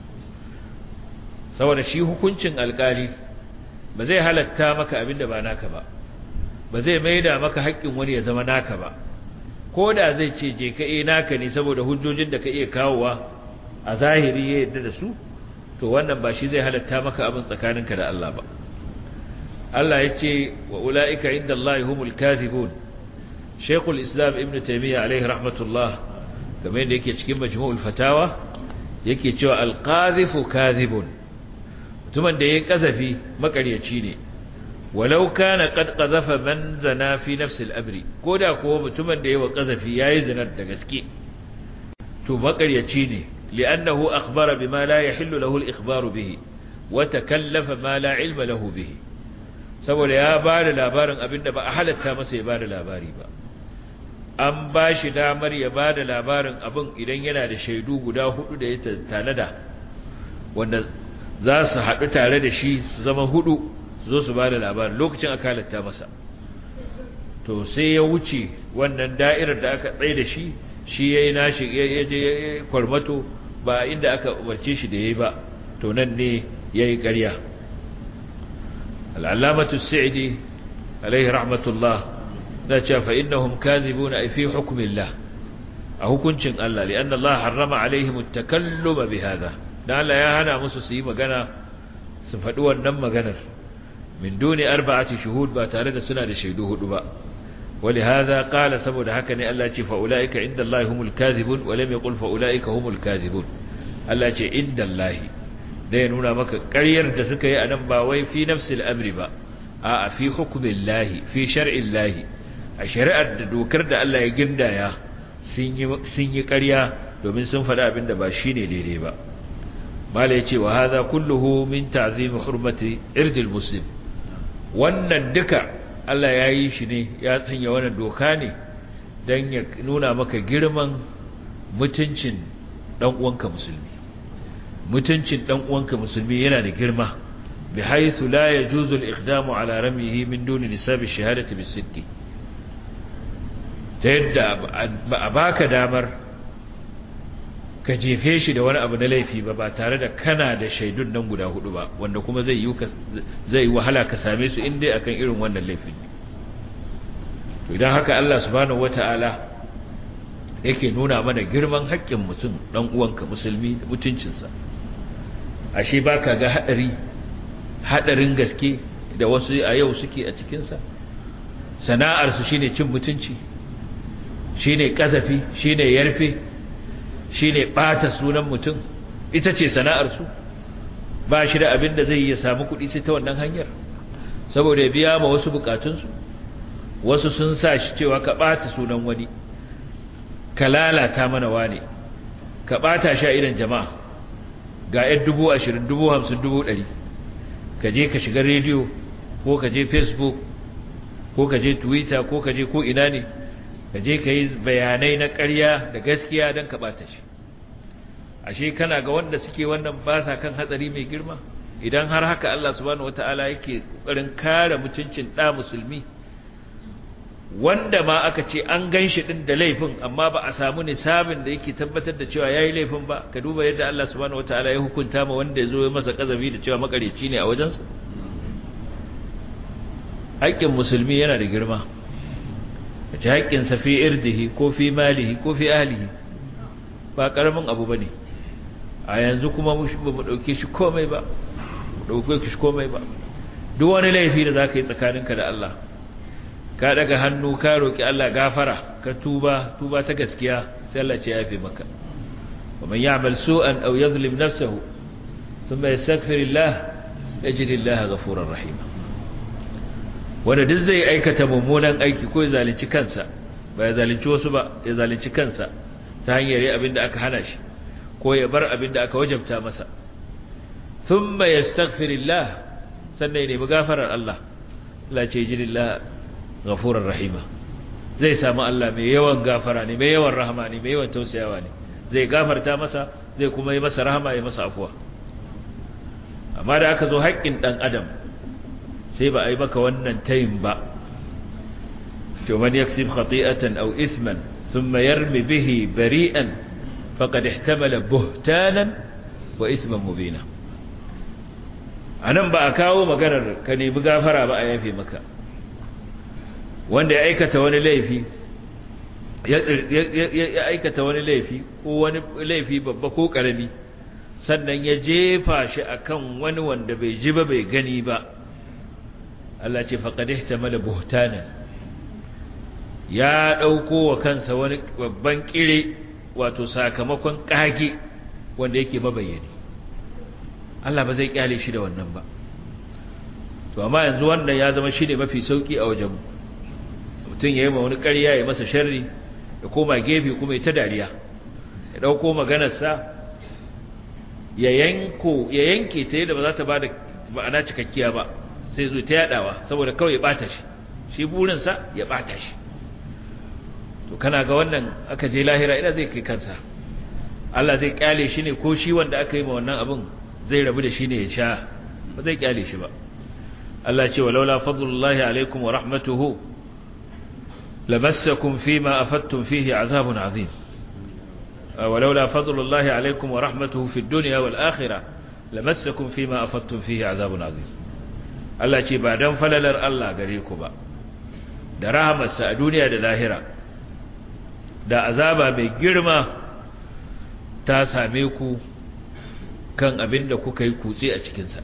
saboda shi hukuncin alkali ba zai halatta maka abinda ba naka ba, ba zai maida maka haƙƙin wani ya zama naka ba, ko da zai ce je ka naka ne saboda hujjojin da ka iya kawowa a zahiri ya yadda da su, to wannan ba shi zai halatta maka abin tsakaninka da Allah ba. Allah ya ce wa ula'ika inda Allah humul kadhibun. Sheikhul Islam Ibn Taymiyyah alaihi rahmatullah kamar yadda yake cikin Majmu'ul Fatawa yake cewa al-qadhifu kadhibun, mutumin da yayi kazafi makaryaci ne, walau kana qad qadhafa man zana fi nafsi al-amri, koda kuwa mutumin da yayi wa kazafi yayi zinar da gaske to makaryaci ne, li'annahu akhbara bima la yahillu lahu al-ikhbaru bihi wa takallafa ma la ilma lahu bihi, saboda ya bada labarin abinda ba a halatta masa ya bada labari ba. An ba shi damar ya ba da labarin abin idan yana da shaidu guda 4 da ya tanada, wanda za su haɗu tare da shi su zama 4 su zo su ba da labarin, lokacin aka halatta masa. to sai ya wuce wannan da'irar da aka tsaye da shi, shi ya yi nashi ya je kwarmato ba inda aka umarce shi da ya yi ba, to nan ne ya yi ƙarya. al'alamatu sa'idi alaihi rahmatullah da ce fa innahum kadhibuna fi hukmillah, a hukuncin Allah, li anna Allah harrama alaihim at-takallum bi hadha, dan Allah ya hana musu su yi magana, su faɗi wannan maganar min duni 4 shuhud, ba tare da suna da shaidu 4 ba. wali hadha qala, saboda haka ne Allah ce fa ulaika inda Allah humul kadhibun, wa lam yaqul fa ulaika humul kadhibun. Allah ce inda Allah, da ya nuna maka ƙaryar da suka yi anan ba wai fi nafsil amri ba, a fi hukmillahi, fi shar'illahi, a shari'ar da dokar da Allah ya gindaya sun yi ƙarya domin sun faɗa abin da ba shi ne daidai ba. mala ya ce wa haza kulluhu min ta'zimi hurmati irdil muslim, wannan duka Allah ya yi shi ne, ya sanya wannan doka ne don ya nuna maka girman mutuncin ɗan uwanka musulmi. mutuncin ɗan uwanka musulmi yana da girma, bi haythu la yajuzu al-iqdamu ala ramyihi min duni nisab ash-shahadati bis-sidqi, ta yadda ba a baka damar ka jefe shi da wani abu na laifi ba tare da kana da shaidun nan guda 4 ba, wanda kuma zai yi wahala ka same su inda akan irin wannan laifin. to idan haka Allah subhanahu wataala yake nuna mana girman haƙƙin mutum dan uwanka musulmi da mutuncinsa, ashe baka ga hadarin gaske da wasu a yau suke a cikinsa. sana'arsu shine cin mutunci, shine kazafi, shine yarfe, shine bata sunan mutum, ita ce sana'arsu. ba shi da abin da zai yi ya samu kuɗi sai ta wannan hanyar, saboda ya biya ma wasu bukatunsu. wasu sun sa shi cewa ka bata sunan wani, ka lalata mana wane, ka bata shi a idan jama'a, ga 20,000 50,000 100,000 ka je ka shiga rediyo ko ka je Facebook ko ka je Twitter ko ka je ko ina ne ka je ka yi bayanai na ƙarya da gaskiya don ka ɓata shi. Ashe kana ga wanda suke wannan ba sa kan hatsari mai girma? Idan har haka Allah subhanahu wata'ala yake ƙoƙarin kare mutuncin ɗa musulmi, wanda ma aka ce an gan shi ɗin da laifin amma ba a samu nisabin da yake tabbatar da cewa ya yi laifin ba, ka duba yadda Allah subhanahu wata'ala ya hukunta ma wanda ya zo ya masa ƙazafi da cewa makareci ne a wajensa. Haƙƙin musulmi yana da girma, ka ci haƙƙinsa fi irdihi ko fi malihi ko fi ahlihi ba ƙaramin abu ba ne. A yanzu kuma ba mu ɗauke shi komai ba, duk wani laifi da za ka yi tsakaninka da Allah, ka daga hannu ka roƙi Allah gafara, ka tuba ta gaskiya, sai Allah ce ya fi maka. wa man ya'mal su'an aw yadhlim nafsahu thumma yastaghfirillah yajidillaha ghafurar rahim. Wanda duk zai aikata mummunan aiki ko ya zalunci kansa, ba ya zalunci wasu ba, ya zalunci kansa ta hanyar yi abin da aka hana shi ko ya bar abin da aka wajabta masa, thumma yastaghfirillah, sannan ya nemi gafarar Allah, Allah ce yajidillaha ghafurar rahima, zai samu Allah mai yawan gafara ne, mai yawan rahama ne, mai yawan tausayawa ne, zai gafarta masa, zai kuma yi masa rahama, ya masa afuwa. Amma da aka zo haƙƙin ɗan adam sai ba a yi maka wannan tayin ba. to man yaksib khati'atan aw ithman thumma yarmi bihi bari'an faqad ihtamala buhtanan wa ithman mubina. Anan ba a kawo maganar ka nemi gafara ba, a yafe maka. Wanda ya aikata wani laifi, ya aikata wani laifi ko wani laifi babba ko karami, sannan ya jefa shi akan wani wanda bai ji ba bai gani ba, Allah ce faqad ihtamala buhtanan, ya dauko wa kansa wani babban kire, wato sakamakon kage wanda yake mabayyani. Allah ba zai kyale shi da wannan ba. To amma yanzu wannan ya zama shine mafi sauki a wajenmu. Mutum yayi ma wani ƙarya, ya masa sharri, ya koma gefe kuma ya ta dariya, ya dauko maganarsa ya yanke ta yadda ba za ta bada ma'ana cikakkiya ba, sai zo ta yadawa saboda kawai ya bata shi burinsa ya bata shi. To kana ga wannan aka je lahira ina zai kai kansa? Allah zai kyale shi ne, ko shi wanda aka yi ma wannan abin zai rabu da shi ne ya sha? Ba zai kyale shi ba. Allah ce walaula fadlullahi alaikum wa rahmatuhu lamassakum fima afattum fihi azabun azim. ولولا فضل الله عليكم ورحمته في الدنيا والآخرة لمسكم فيما أفضتم فيه عذاب عظيم. Allah ce ba dan falalar Allah gare ku ba, da rahamarsa a duniya da lahira, da azaba mai girma ta same ku kan abin da kuka yi kutse a cikinsa.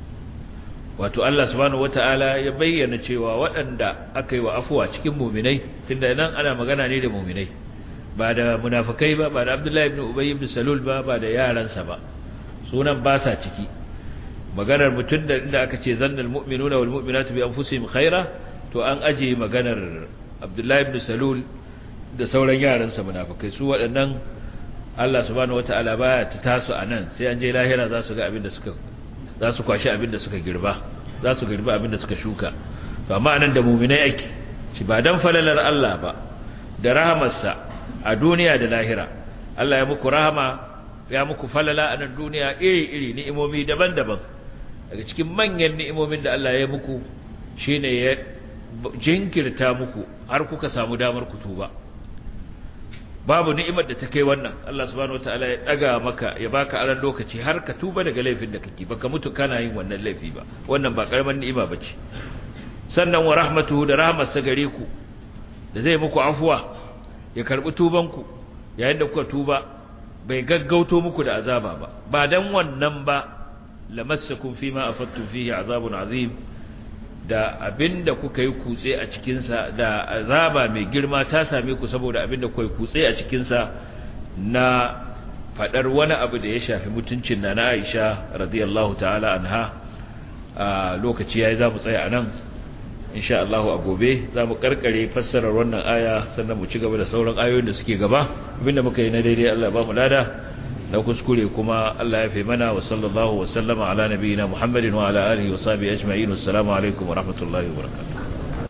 Wato Allah subhanahu wata'ala ya bayyana cewa waɗanda aka yi wa afuwa cikin muminai, tunda nan ana magana ne da muminai, ba da munafikai ba, ba da Abdullahi ibn Ubay ibn Salul ba, ba da yaransa ba, sunan ba sa ciki. Maganar mutun da inda aka ce zannal mu'minuna wal mu'minatu bi anfusihim khaira, to an aje maganar Abdullahi ibn Salul da sauran yaransa munafikai. Su waɗannan Allah subhanahu wataala baya ta tasu anan, sai an je lahira za su ga abin da suka, za su kwashi abin da suka girba, za su girba abin da suka shuka. To amma anan da mu'minai ake, shi ba dan falalar Allah ba da rahamarsa a duniya da lahira. Allah ya muku rahama, ya muku falala a nan duniya iri-iri, ni'imomi daban-daban. Daga cikin manyan ni'imomin da Allah ya muku shine ya jinkirta muku har kuka samu damar ku tuba. Babu ni'imar da ta kai wannan. Allah subhanahu wataala ya daga maka, ya baka aran lokaci har ka tuba daga laifin da kake, baka mutu kana yin wannan laifi ba. Wannan ba karaman ni'ima bace. Sannan wa rahmatuhu, da rahmarsa gare ku, da zai muku afwa, ya karbi tubanku yayin da kuka tuba, bai gaggauto muku da azaba ba. Ba dan wannan ba lamassakum fima afattum fihi azabun azim, da abinda kuka yi kutse a cikin sa, da azaba mai girma ta same ku saboda abinda kuka yi kutse a cikin sa na fadar wani abu da ya shafi mutuncin na Aisha radiyallahu ta'ala anha. Lokaci yayi za mu tsaya anan. Insha Allah a gobe za mu karkare fassarar wannan aya, sannan mu ci gaba da sauran ayoyin da suke gaba. Abinda muka yi na daidai Allah ya ba mu lada, na kuskure kuma Allah ya fi mana. Wa sallallahu wa sallama ala nabiyyina Muhammadin wa ala alihi wa sahbihi ajma'in. Assalamu alaikum wa rahmatullahi wa barakatuh.